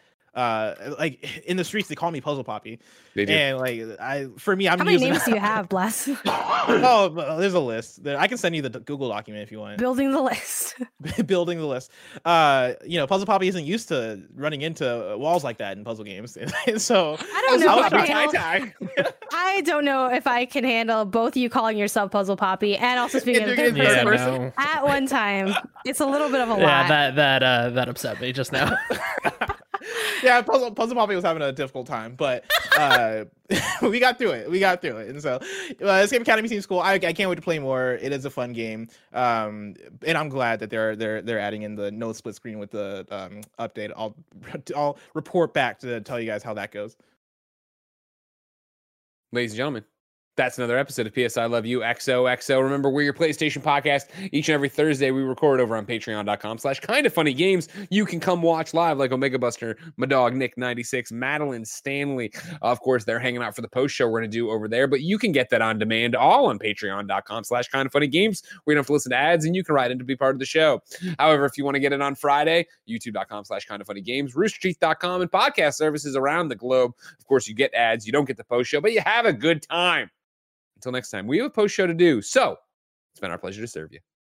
uh like in the streets they call me Puzzle Poppy. They do. And like I for me I'm How many using names do you have, Bless? oh well, there's a list there. I can send you the d- Google document if you want. Building the list. Building the list. Uh you know, Puzzle Poppy isn't used to running into walls like that in puzzle games. And so I don't know. was if I, trying- can handle, I don't know if I can handle both you calling yourself Puzzle Poppy and also speaking in And third doing it in person third Yeah, no. at one time. It's a little bit of a lot. Yeah, that that uh that upset me just now. yeah, Puzzle Puzzle Poppy was having a difficult time, but uh, we got through it. We got through it, and so uh, Escape Academy seems cool. I, I can't wait to play more. It is a fun game, um, and I'm glad that they're they're they're adding in the no split screen with the um, update. I'll I'll report back to tell you guys how that goes. Ladies and gentlemen, that's another episode of P S I Love You X O X O. Remember, we're your PlayStation podcast. Each and every Thursday, we record over on patreon.com slash kind of funny games. You can come watch live like Omega Buster, my dog, Nick ninety-six, Madeline Stanley. Of course, they're hanging out for the post show we're going to do over there, but you can get that on demand all on patreon.com slash kind of funny games. We don't have to listen to ads and you can write in to be part of the show. However, if you want to get it on Friday, youtube.com slash kind of funny games, rooster teeth dot com, and podcast services around the globe. Of course, you get ads, you don't get the post show, but you have a good time. Until next time, we have a post show to do. So it's been our pleasure to serve you.